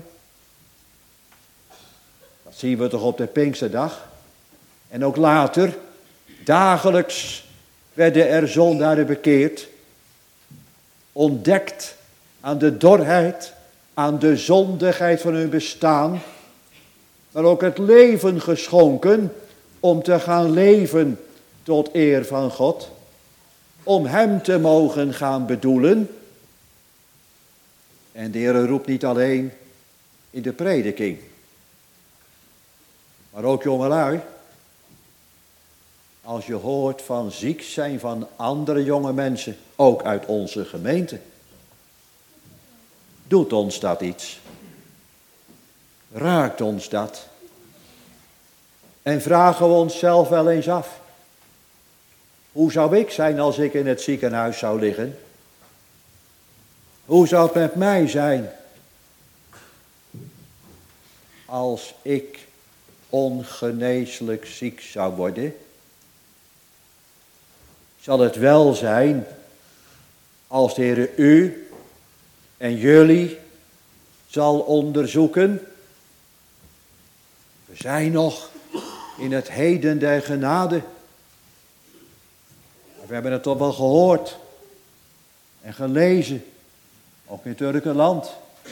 Dat zien we toch op de Pinksterdag. En ook later, dagelijks werden er zondaren bekeerd. Ontdekt aan de dorheid, aan de zondigheid van hun bestaan. Maar ook het leven geschonken om te gaan leven tot eer van God. Om hem te mogen gaan bedoelen. En de Heer roept niet alleen in de prediking. Maar ook jongelui. Als je hoort van ziek zijn van andere jonge mensen. Ook uit onze gemeente. Doet ons dat iets? Raakt ons dat? En vragen we onszelf wel eens af. Hoe zou ik zijn als ik in het ziekenhuis zou liggen? Hoe zou het met mij zijn als ik ongeneeslijk ziek zou worden? Zal het wel zijn als de Heer u en jullie zal onderzoeken? We zijn nog in het heden der genade. We hebben het toch wel gehoord en gelezen, ook in het Turkenland.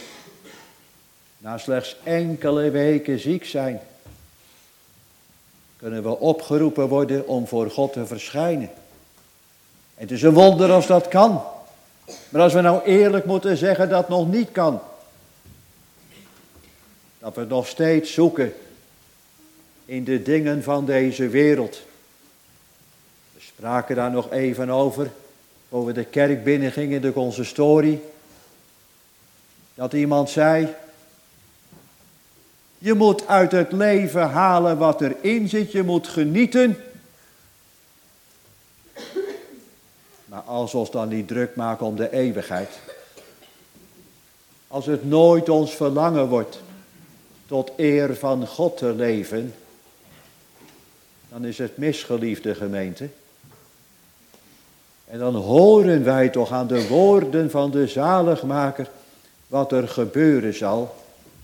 Na slechts enkele weken ziek zijn, kunnen we opgeroepen worden om voor God te verschijnen. En het is een wonder als dat kan. Maar als we nou eerlijk moeten zeggen dat het nog niet kan. Dat we het nog steeds zoeken in de dingen van deze wereld. We spraken daar nog even over, voor we de kerk binnengingen in de consistorie. Dat iemand zei, je moet uit het leven halen wat erin zit, je moet genieten. Maar als we ons dan niet druk maken om de eeuwigheid. Als het nooit ons verlangen wordt tot eer van God te leven. Dan is het misgeliefde gemeente. En dan horen wij toch aan de woorden van de zaligmaker wat er gebeuren zal.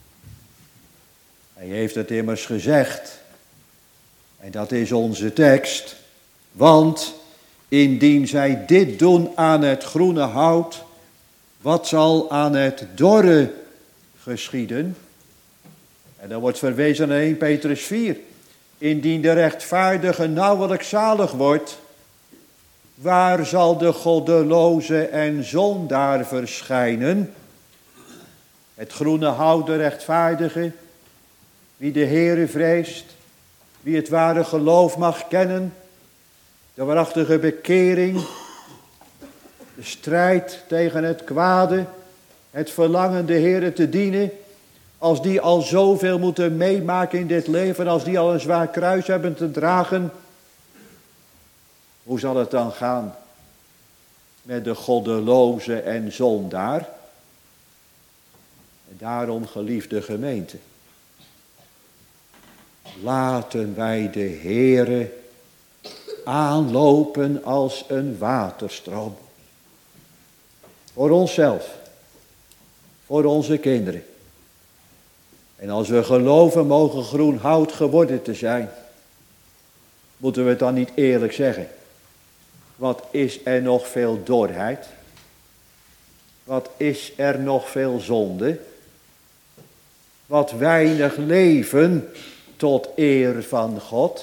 Hij heeft het immers gezegd. En dat is onze tekst. Want indien zij dit doen aan het groene hout, wat zal aan het dorre geschieden? En dan wordt verwezen naar eerste Petrus vier. Indien de rechtvaardige nauwelijks zalig wordt, waar zal de goddeloze en zondaar verschijnen? Het groene hout, de rechtvaardige, wie de Heere vreest, wie het ware geloof mag kennen, de waarachtige bekering, de strijd tegen het kwade, het verlangen de Heere te dienen, als die al zoveel moeten meemaken in dit leven, als die al een zwaar kruis hebben te dragen, hoe zal het dan gaan met de goddeloze en zondaar? En daarom, geliefde gemeente, laten wij de Heere aanlopen als een waterstroom. Voor onszelf, voor onze kinderen. En als we geloven mogen groen hout geworden te zijn, moeten we het dan niet eerlijk zeggen? Wat is er nog veel dorheid? Wat is er nog veel zonde? Wat weinig leven tot eer van God.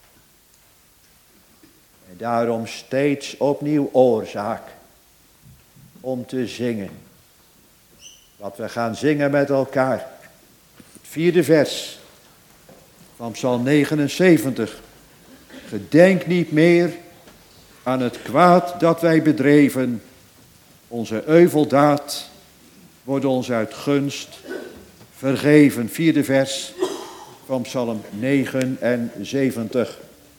En daarom steeds opnieuw oorzaak om te zingen. Wat we gaan zingen met elkaar. Het vierde vers van Psalm negenenzeventig. Gedenk niet meer aan het kwaad dat wij bedreven. Onze euveldaad wordt ons uit gunst vergeven. Vierde vers van Psalm negenenzeventig.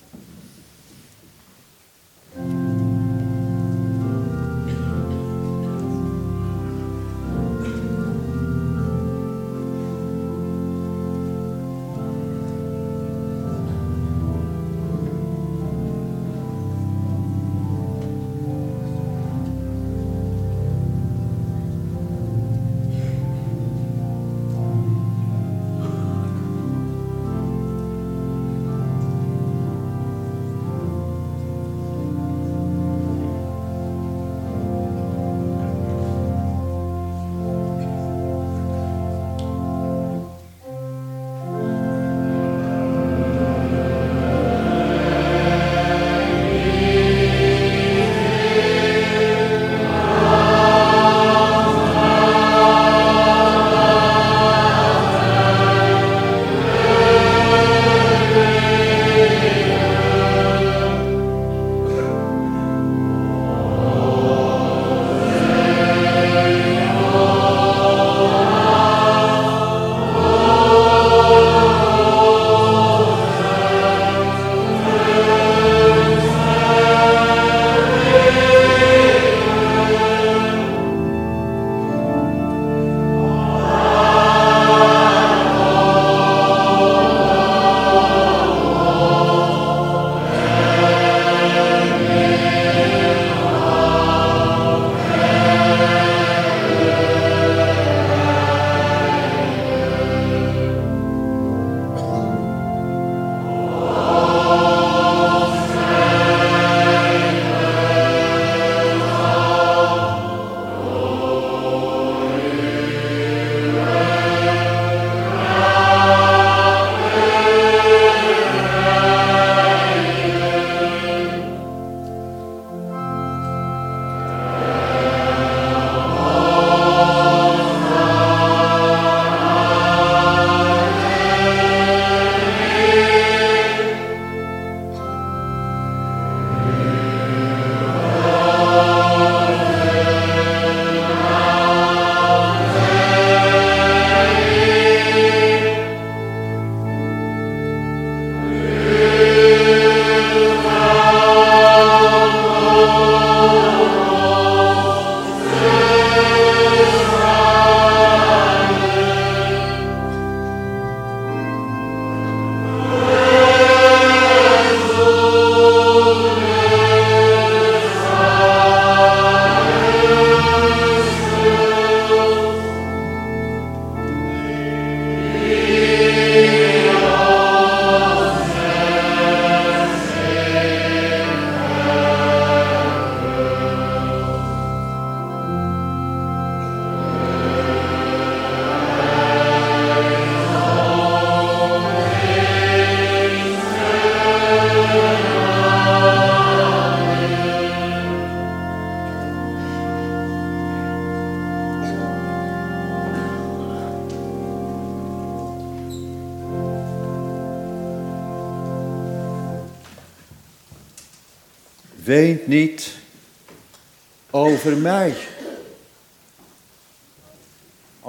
Weent niet over mij.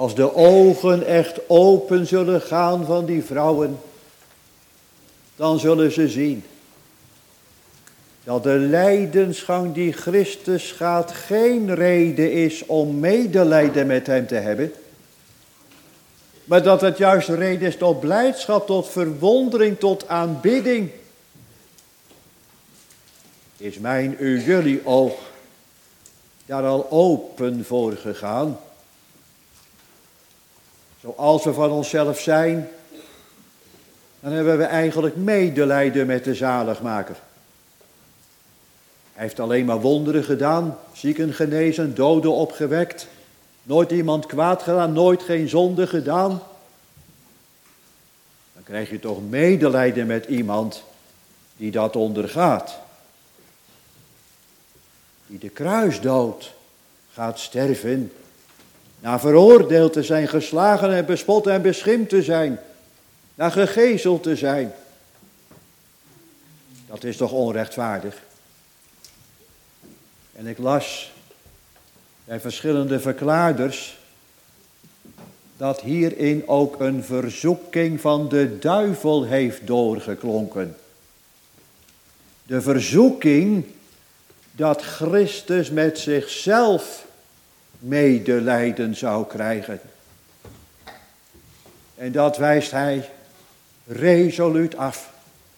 als de ogen echt open zullen gaan van die vrouwen, dan zullen ze zien dat de lijdensgang die Christus gaat geen reden is om medelijden met hem te hebben, maar dat het juist reden is tot blijdschap, tot verwondering, tot aanbidding. Is mijn, uw, jullie oog daar al open voor gegaan? Zoals we van onszelf zijn, dan hebben we eigenlijk medelijden met de zaligmaker. Hij heeft alleen maar wonderen gedaan, zieken genezen, doden opgewekt, nooit iemand kwaad gedaan, nooit geen zonde gedaan. Dan krijg je toch medelijden met iemand die dat ondergaat. Die de kruisdood gaat sterven, na veroordeeld te zijn, geslagen en bespot en beschimpt te zijn, na gegezeld te zijn. Dat is toch onrechtvaardig? En ik las bij verschillende verklaarders dat hierin ook een verzoeking van de duivel heeft doorgeklonken. De verzoeking dat Christus met zichzelf medelijden zou krijgen. En dat wijst hij resoluut af.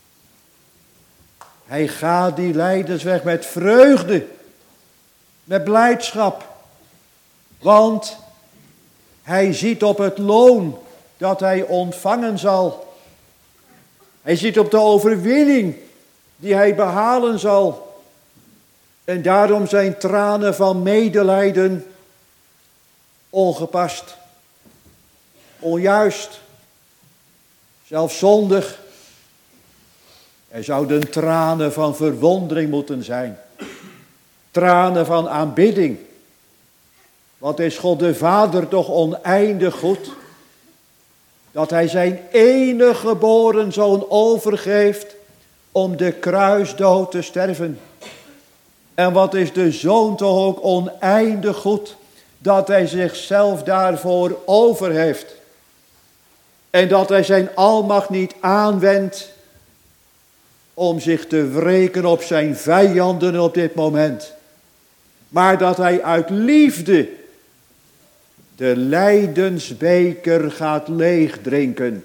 Hij gaat die lijdensweg met vreugde, met blijdschap. Want hij ziet op het loon dat hij ontvangen zal. Hij ziet op de overwinning die hij behalen zal. En daarom zijn tranen van medelijden ongepast, onjuist, zelfs zondig. Er zouden tranen van verwondering moeten zijn. Tranen van aanbidding. Wat is God de Vader toch oneindig goed, dat hij zijn enige geboren zoon overgeeft om de kruisdood te sterven. En wat is de zoon toch ook oneindig goed, dat hij zichzelf daarvoor over heeft. En dat hij zijn almacht niet aanwendt om zich te wreken op zijn vijanden op dit moment. Maar dat hij uit liefde de lijdensbeker gaat leegdrinken.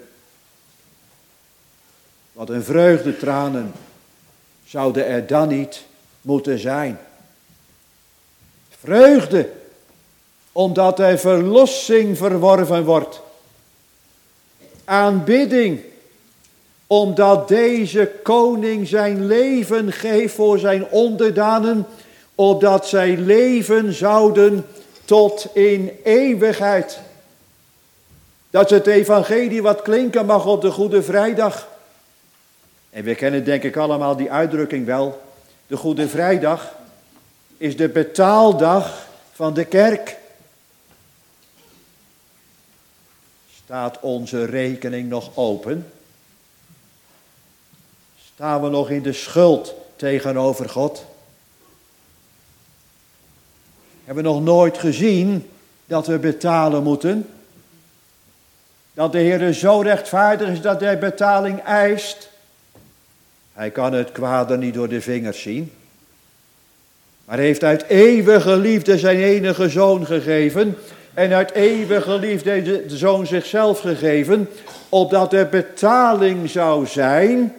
Wat een vreugdetranen zouden er dan niet moeten zijn. Vreugde, omdat er verlossing verworven wordt. Aanbidding, omdat deze koning zijn leven geeft voor zijn onderdanen, opdat zij leven zouden tot in eeuwigheid. Dat is het evangelie wat klinken mag op de Goede Vrijdag. En we kennen denk ik allemaal die uitdrukking wel. De Goede Vrijdag is de betaaldag van de kerk. Staat onze rekening nog open? Staan we nog in de schuld tegenover God? Hebben we nog nooit gezien dat we betalen moeten? Dat de Heer zo rechtvaardig is dat hij betaling eist? Hij kan het kwade niet door de vingers zien. Maar heeft uit eeuwige liefde zijn enige zoon gegeven. En uit eeuwige liefde heeft de zoon zichzelf gegeven. Opdat er betaling zou zijn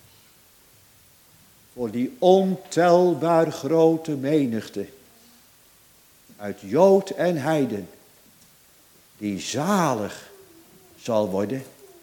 voor die ontelbaar grote menigte. Uit Jood en heiden. Die zalig zal worden.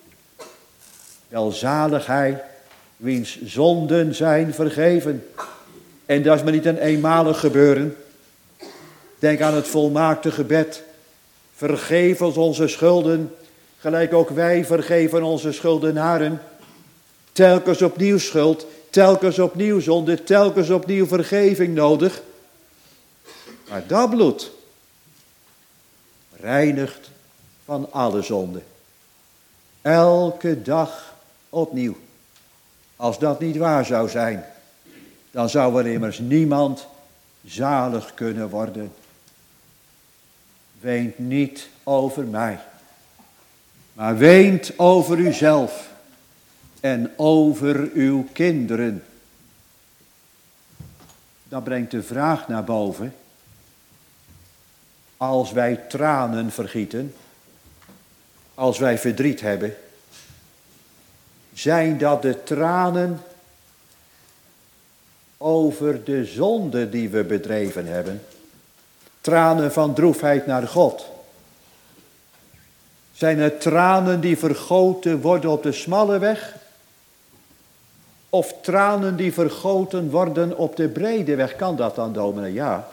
Welzalig hij, wiens zonden zijn vergeven. En dat is maar niet een eenmalig gebeuren. Denk aan het volmaakte gebed. Vergeef ons onze schulden, gelijk ook wij vergeven onze schuldenaren. Telkens opnieuw schuld, telkens opnieuw zonde, telkens opnieuw vergeving nodig. Maar dat bloed reinigt van alle zonde. Elke dag opnieuw. Als dat niet waar zou zijn, dan zou er immers niemand zalig kunnen worden. Weent niet over mij, maar weent over uzelf en over uw kinderen. Dan brengt de vraag naar boven. Als wij tranen vergieten, als wij verdriet hebben, zijn dat de tranen over de zonde die we bedreven hebben? Tranen van droefheid naar God? Zijn het tranen die vergoten worden op de smalle weg? Of tranen die vergoten worden op de brede weg? Kan dat dan, dominee? Ja.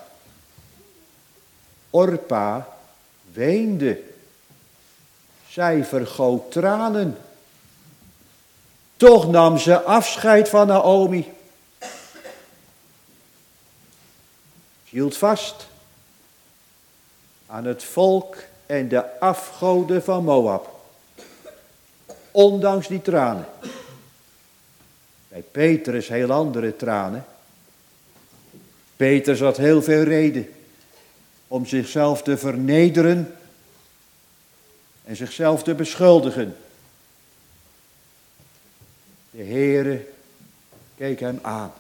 Orpa weende. Zij vergoot tranen. Toch nam ze afscheid van Naomi. Ze hield vast aan het volk en de afgoden van Moab. Ondanks die tranen. Bij Petrus heel andere tranen. Petrus had heel veel reden om zichzelf te vernederen en zichzelf te beschuldigen. De Heere keek hem aan.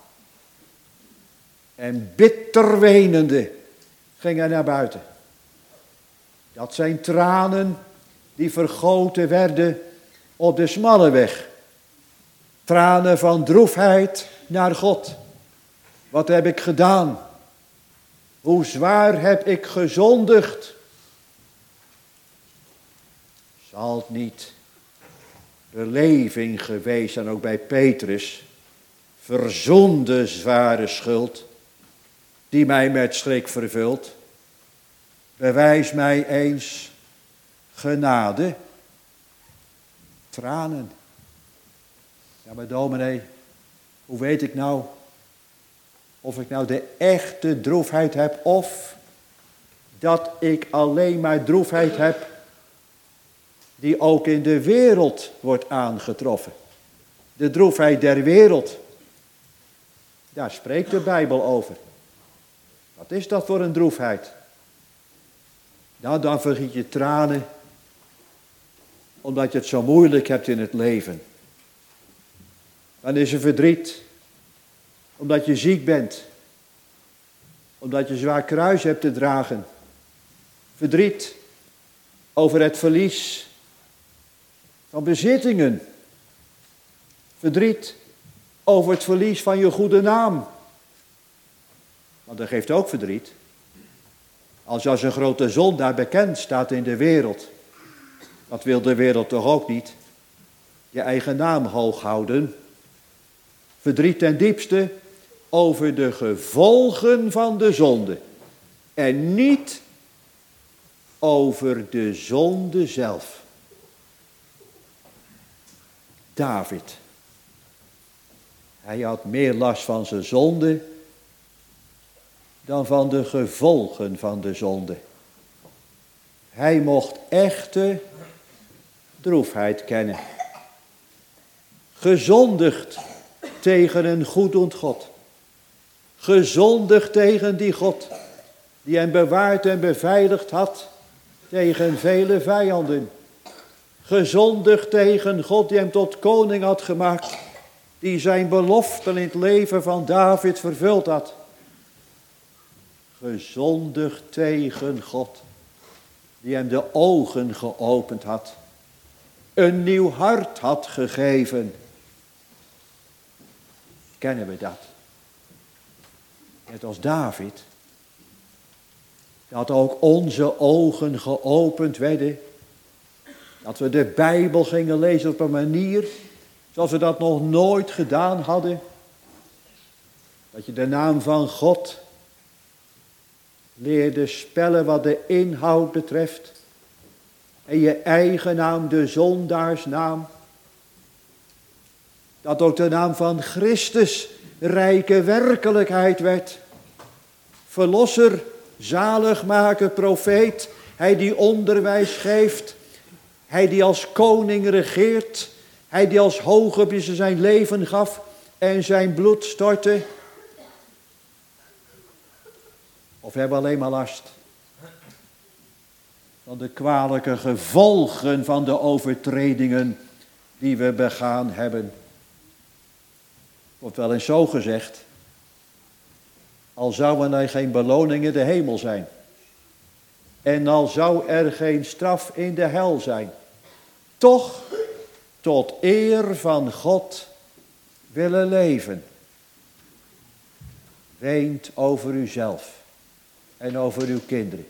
En bitter wenende ging hij naar buiten. Dat zijn tranen die vergoten werden op de smalle weg. Tranen van droefheid naar God. Wat heb ik gedaan? Hoe zwaar heb ik gezondigd? Zal het niet beleving geweest zijn ook bij Petrus? Verzoende zware schuld, die mij met schrik vervult. Bewijs mij eens genade. Tranen. Ja, maar dominee, hoe weet ik nou of ik nou de echte droefheid heb of dat ik alleen maar droefheid heb die ook in de wereld wordt aangetroffen. De droefheid der wereld. Daar spreekt de Bijbel over. Wat is dat voor een droefheid? Nou, dan vergiet je tranen omdat je het zo moeilijk hebt in het leven. Dan is er verdriet omdat je ziek bent. Omdat je zwaar kruis hebt te dragen. Verdriet over het verlies van bezittingen. Verdriet over het verlies van je goede naam. Want dat geeft ook verdriet. Als je als een grote zondaar bekend staat in de wereld. Dat wil de wereld toch ook niet. Je eigen naam hoog houden. Verdriet ten diepste over de gevolgen van de zonde. En niet over de zonde zelf. David. Hij had meer last van zijn zonde dan van de gevolgen van de zonde. Hij mocht echte droefheid kennen. Gezondigd tegen een goeddoend God. Gezondigd tegen die God die hem bewaard en beveiligd had tegen vele vijanden. Gezondigd tegen God die hem tot koning had gemaakt, die zijn beloften in het leven van David vervuld had. Gezondigd tegen God die hem de ogen geopend had, een nieuw hart had gegeven. Kennen we dat? Net als David. Dat ook onze ogen geopend werden. Dat we de Bijbel gingen lezen op een manier zoals we dat nog nooit gedaan hadden. Dat je de naam van God leerde spellen wat de inhoud betreft. En je eigen naam, de zondaarsnaam. Dat ook de naam van Christus rijke werkelijkheid werd. Verlosser, zaligmaker, profeet. Hij die onderwijs geeft. Hij die als koning regeert. Hij die als hooggepriester zijn leven gaf en zijn bloed stortte. Of hebben we alleen maar last van de kwalijke gevolgen van de overtredingen die we begaan hebben. Wordt wel eens zo gezegd, al zou er geen beloning in de hemel zijn. En al zou er geen straf in de hel zijn. Toch tot eer van God willen leven. Weent over uzelf en over uw kinderen.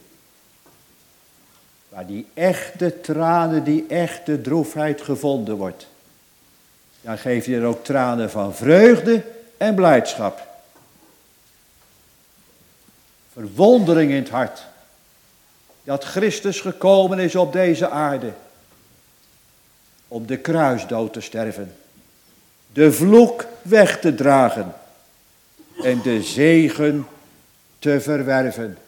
Waar die echte tranen, die echte droefheid gevonden wordt. Dan geef je er ook tranen van vreugde en blijdschap. Verwondering in het hart. Dat Christus gekomen is op deze aarde. Om de kruisdood te sterven. De vloek weg te dragen. En de zegen te verwerven.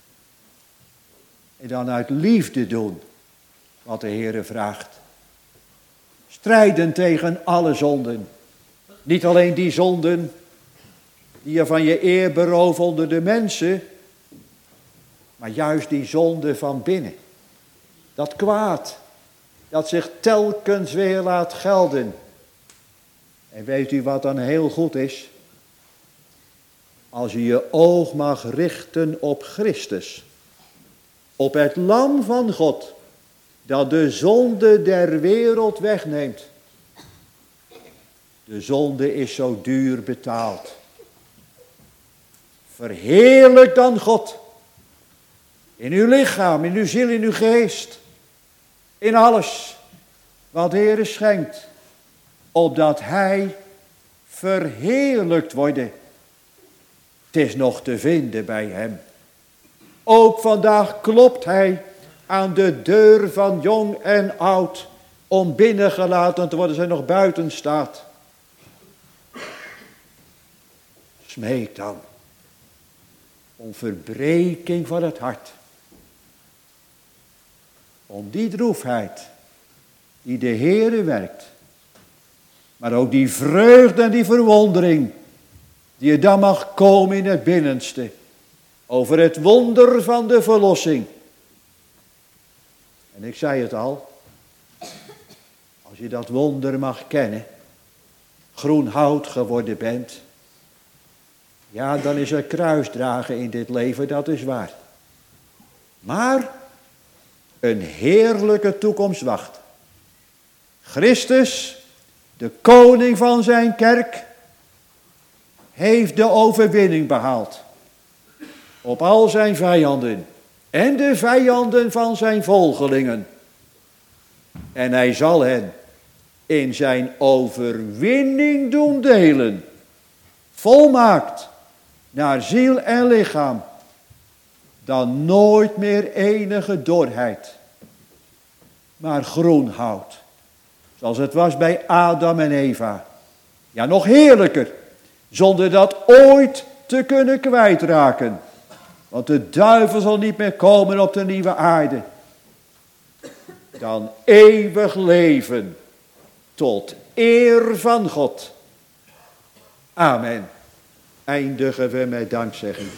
En dan uit liefde doen wat de Heere vraagt. Strijden tegen alle zonden. Niet alleen die zonden die je van je eer beroven onder de mensen. Maar juist die zonde van binnen. Dat kwaad. Dat zich telkens weer laat gelden. En weet u wat dan heel goed is? Als je je oog mag richten op Christus. Op het lam van God. Dat de zonde der wereld wegneemt. De zonde is zo duur betaald. Verheerlijk dan God. In uw lichaam, in uw ziel, in uw geest. In alles wat de Heer schenkt. Opdat Hij verheerlijkt wordt. Het is nog te vinden bij Hem. Ook vandaag klopt Hij aan de deur van jong en oud. Om binnengelaten te worden, zij nog buiten staat. Smeek dan. Om verbreking van het hart. Om die droefheid die de Heere werkt. Maar ook die vreugde en die verwondering die er dan mag komen in het binnenste. Over het wonder van de verlossing. En ik zei het al. Als je dat wonder mag kennen. Groen hout geworden bent. Ja, dan is er kruisdragen in dit leven, dat is waar. Maar een heerlijke toekomst wacht. Christus, de koning van zijn kerk, heeft de overwinning behaald. Op al zijn vijanden en de vijanden van zijn volgelingen. En hij zal hen in zijn overwinning doen delen. Volmaakt naar ziel en lichaam. Dan nooit meer enige dorheid. Maar groen hout. Zoals het was bij Adam en Eva. Ja, nog heerlijker. Zonder dat ooit te kunnen kwijtraken. Want de duivel zal niet meer komen op de nieuwe aarde. Dan eeuwig leven. Tot eer van God. Amen. Eindigen we met dankzegging.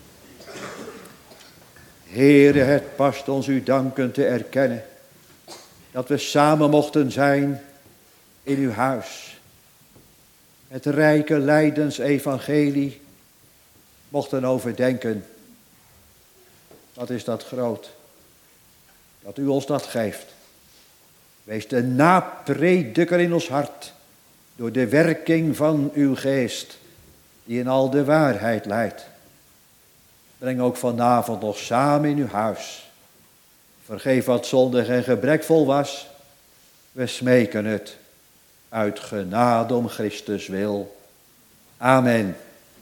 Heere, het past ons u danken te erkennen. Dat we samen mochten zijn in uw huis. Het rijke lijdensevangelie mochten overdenken. Wat is dat groot. Dat u ons dat geeft. Wees de naprediker in ons hart. Door de werking van uw geest. Die in al de waarheid leidt. Breng ook vanavond nog samen in uw huis. Vergeef wat zondig en gebrekvol was. We smeken het. Uit genade om Christus wil. Amen.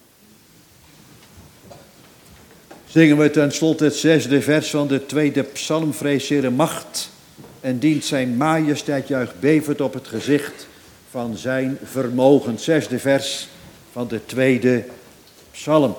Zingen we ten slotte het zesde vers van de tweede psalm. Vrees Heere macht en dient zijn majesteit juich bevend op het gezicht van zijn vermogen. Zesde vers van de tweede psalm.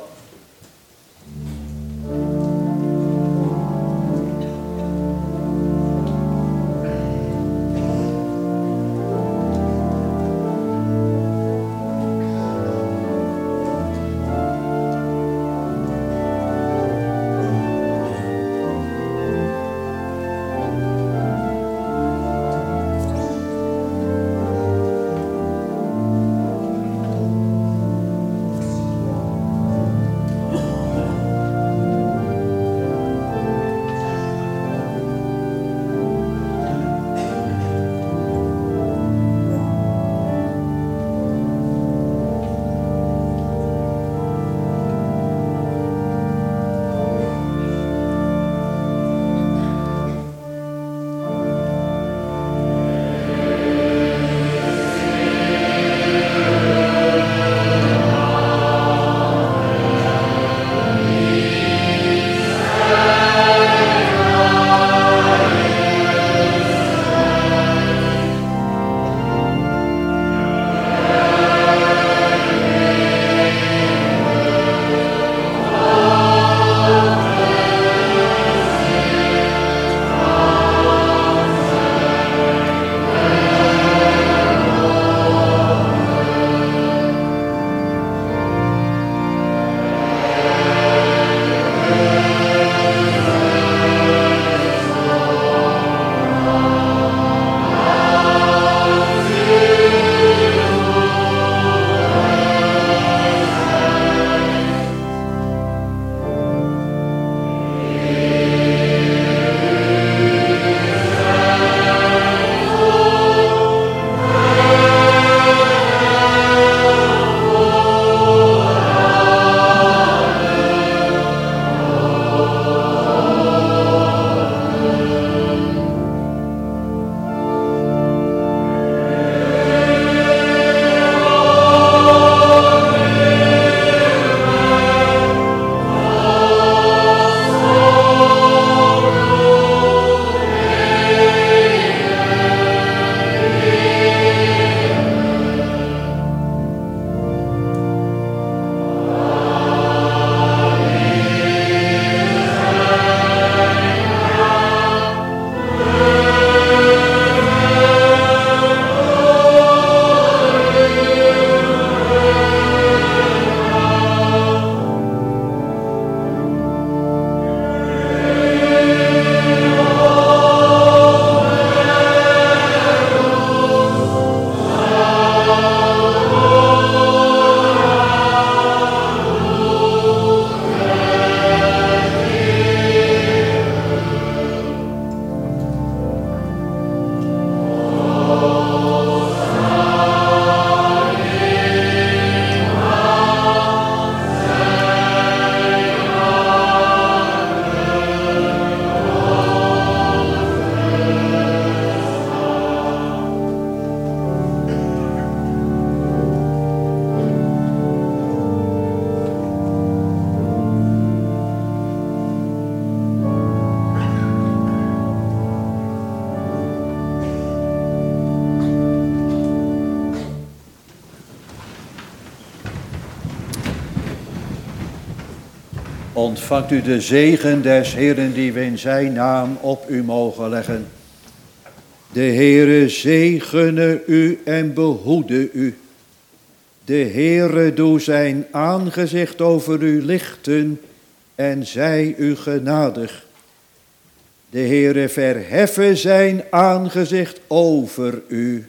Ontvangt u de zegen des Heeren die we in zijn naam op u mogen leggen. De Heere zegene u en behoede u. De Heere doe zijn aangezicht over u lichten en zij u genadig. De Heere verheffe zijn aangezicht over u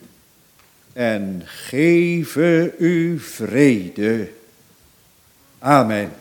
en geven u vrede. Amen.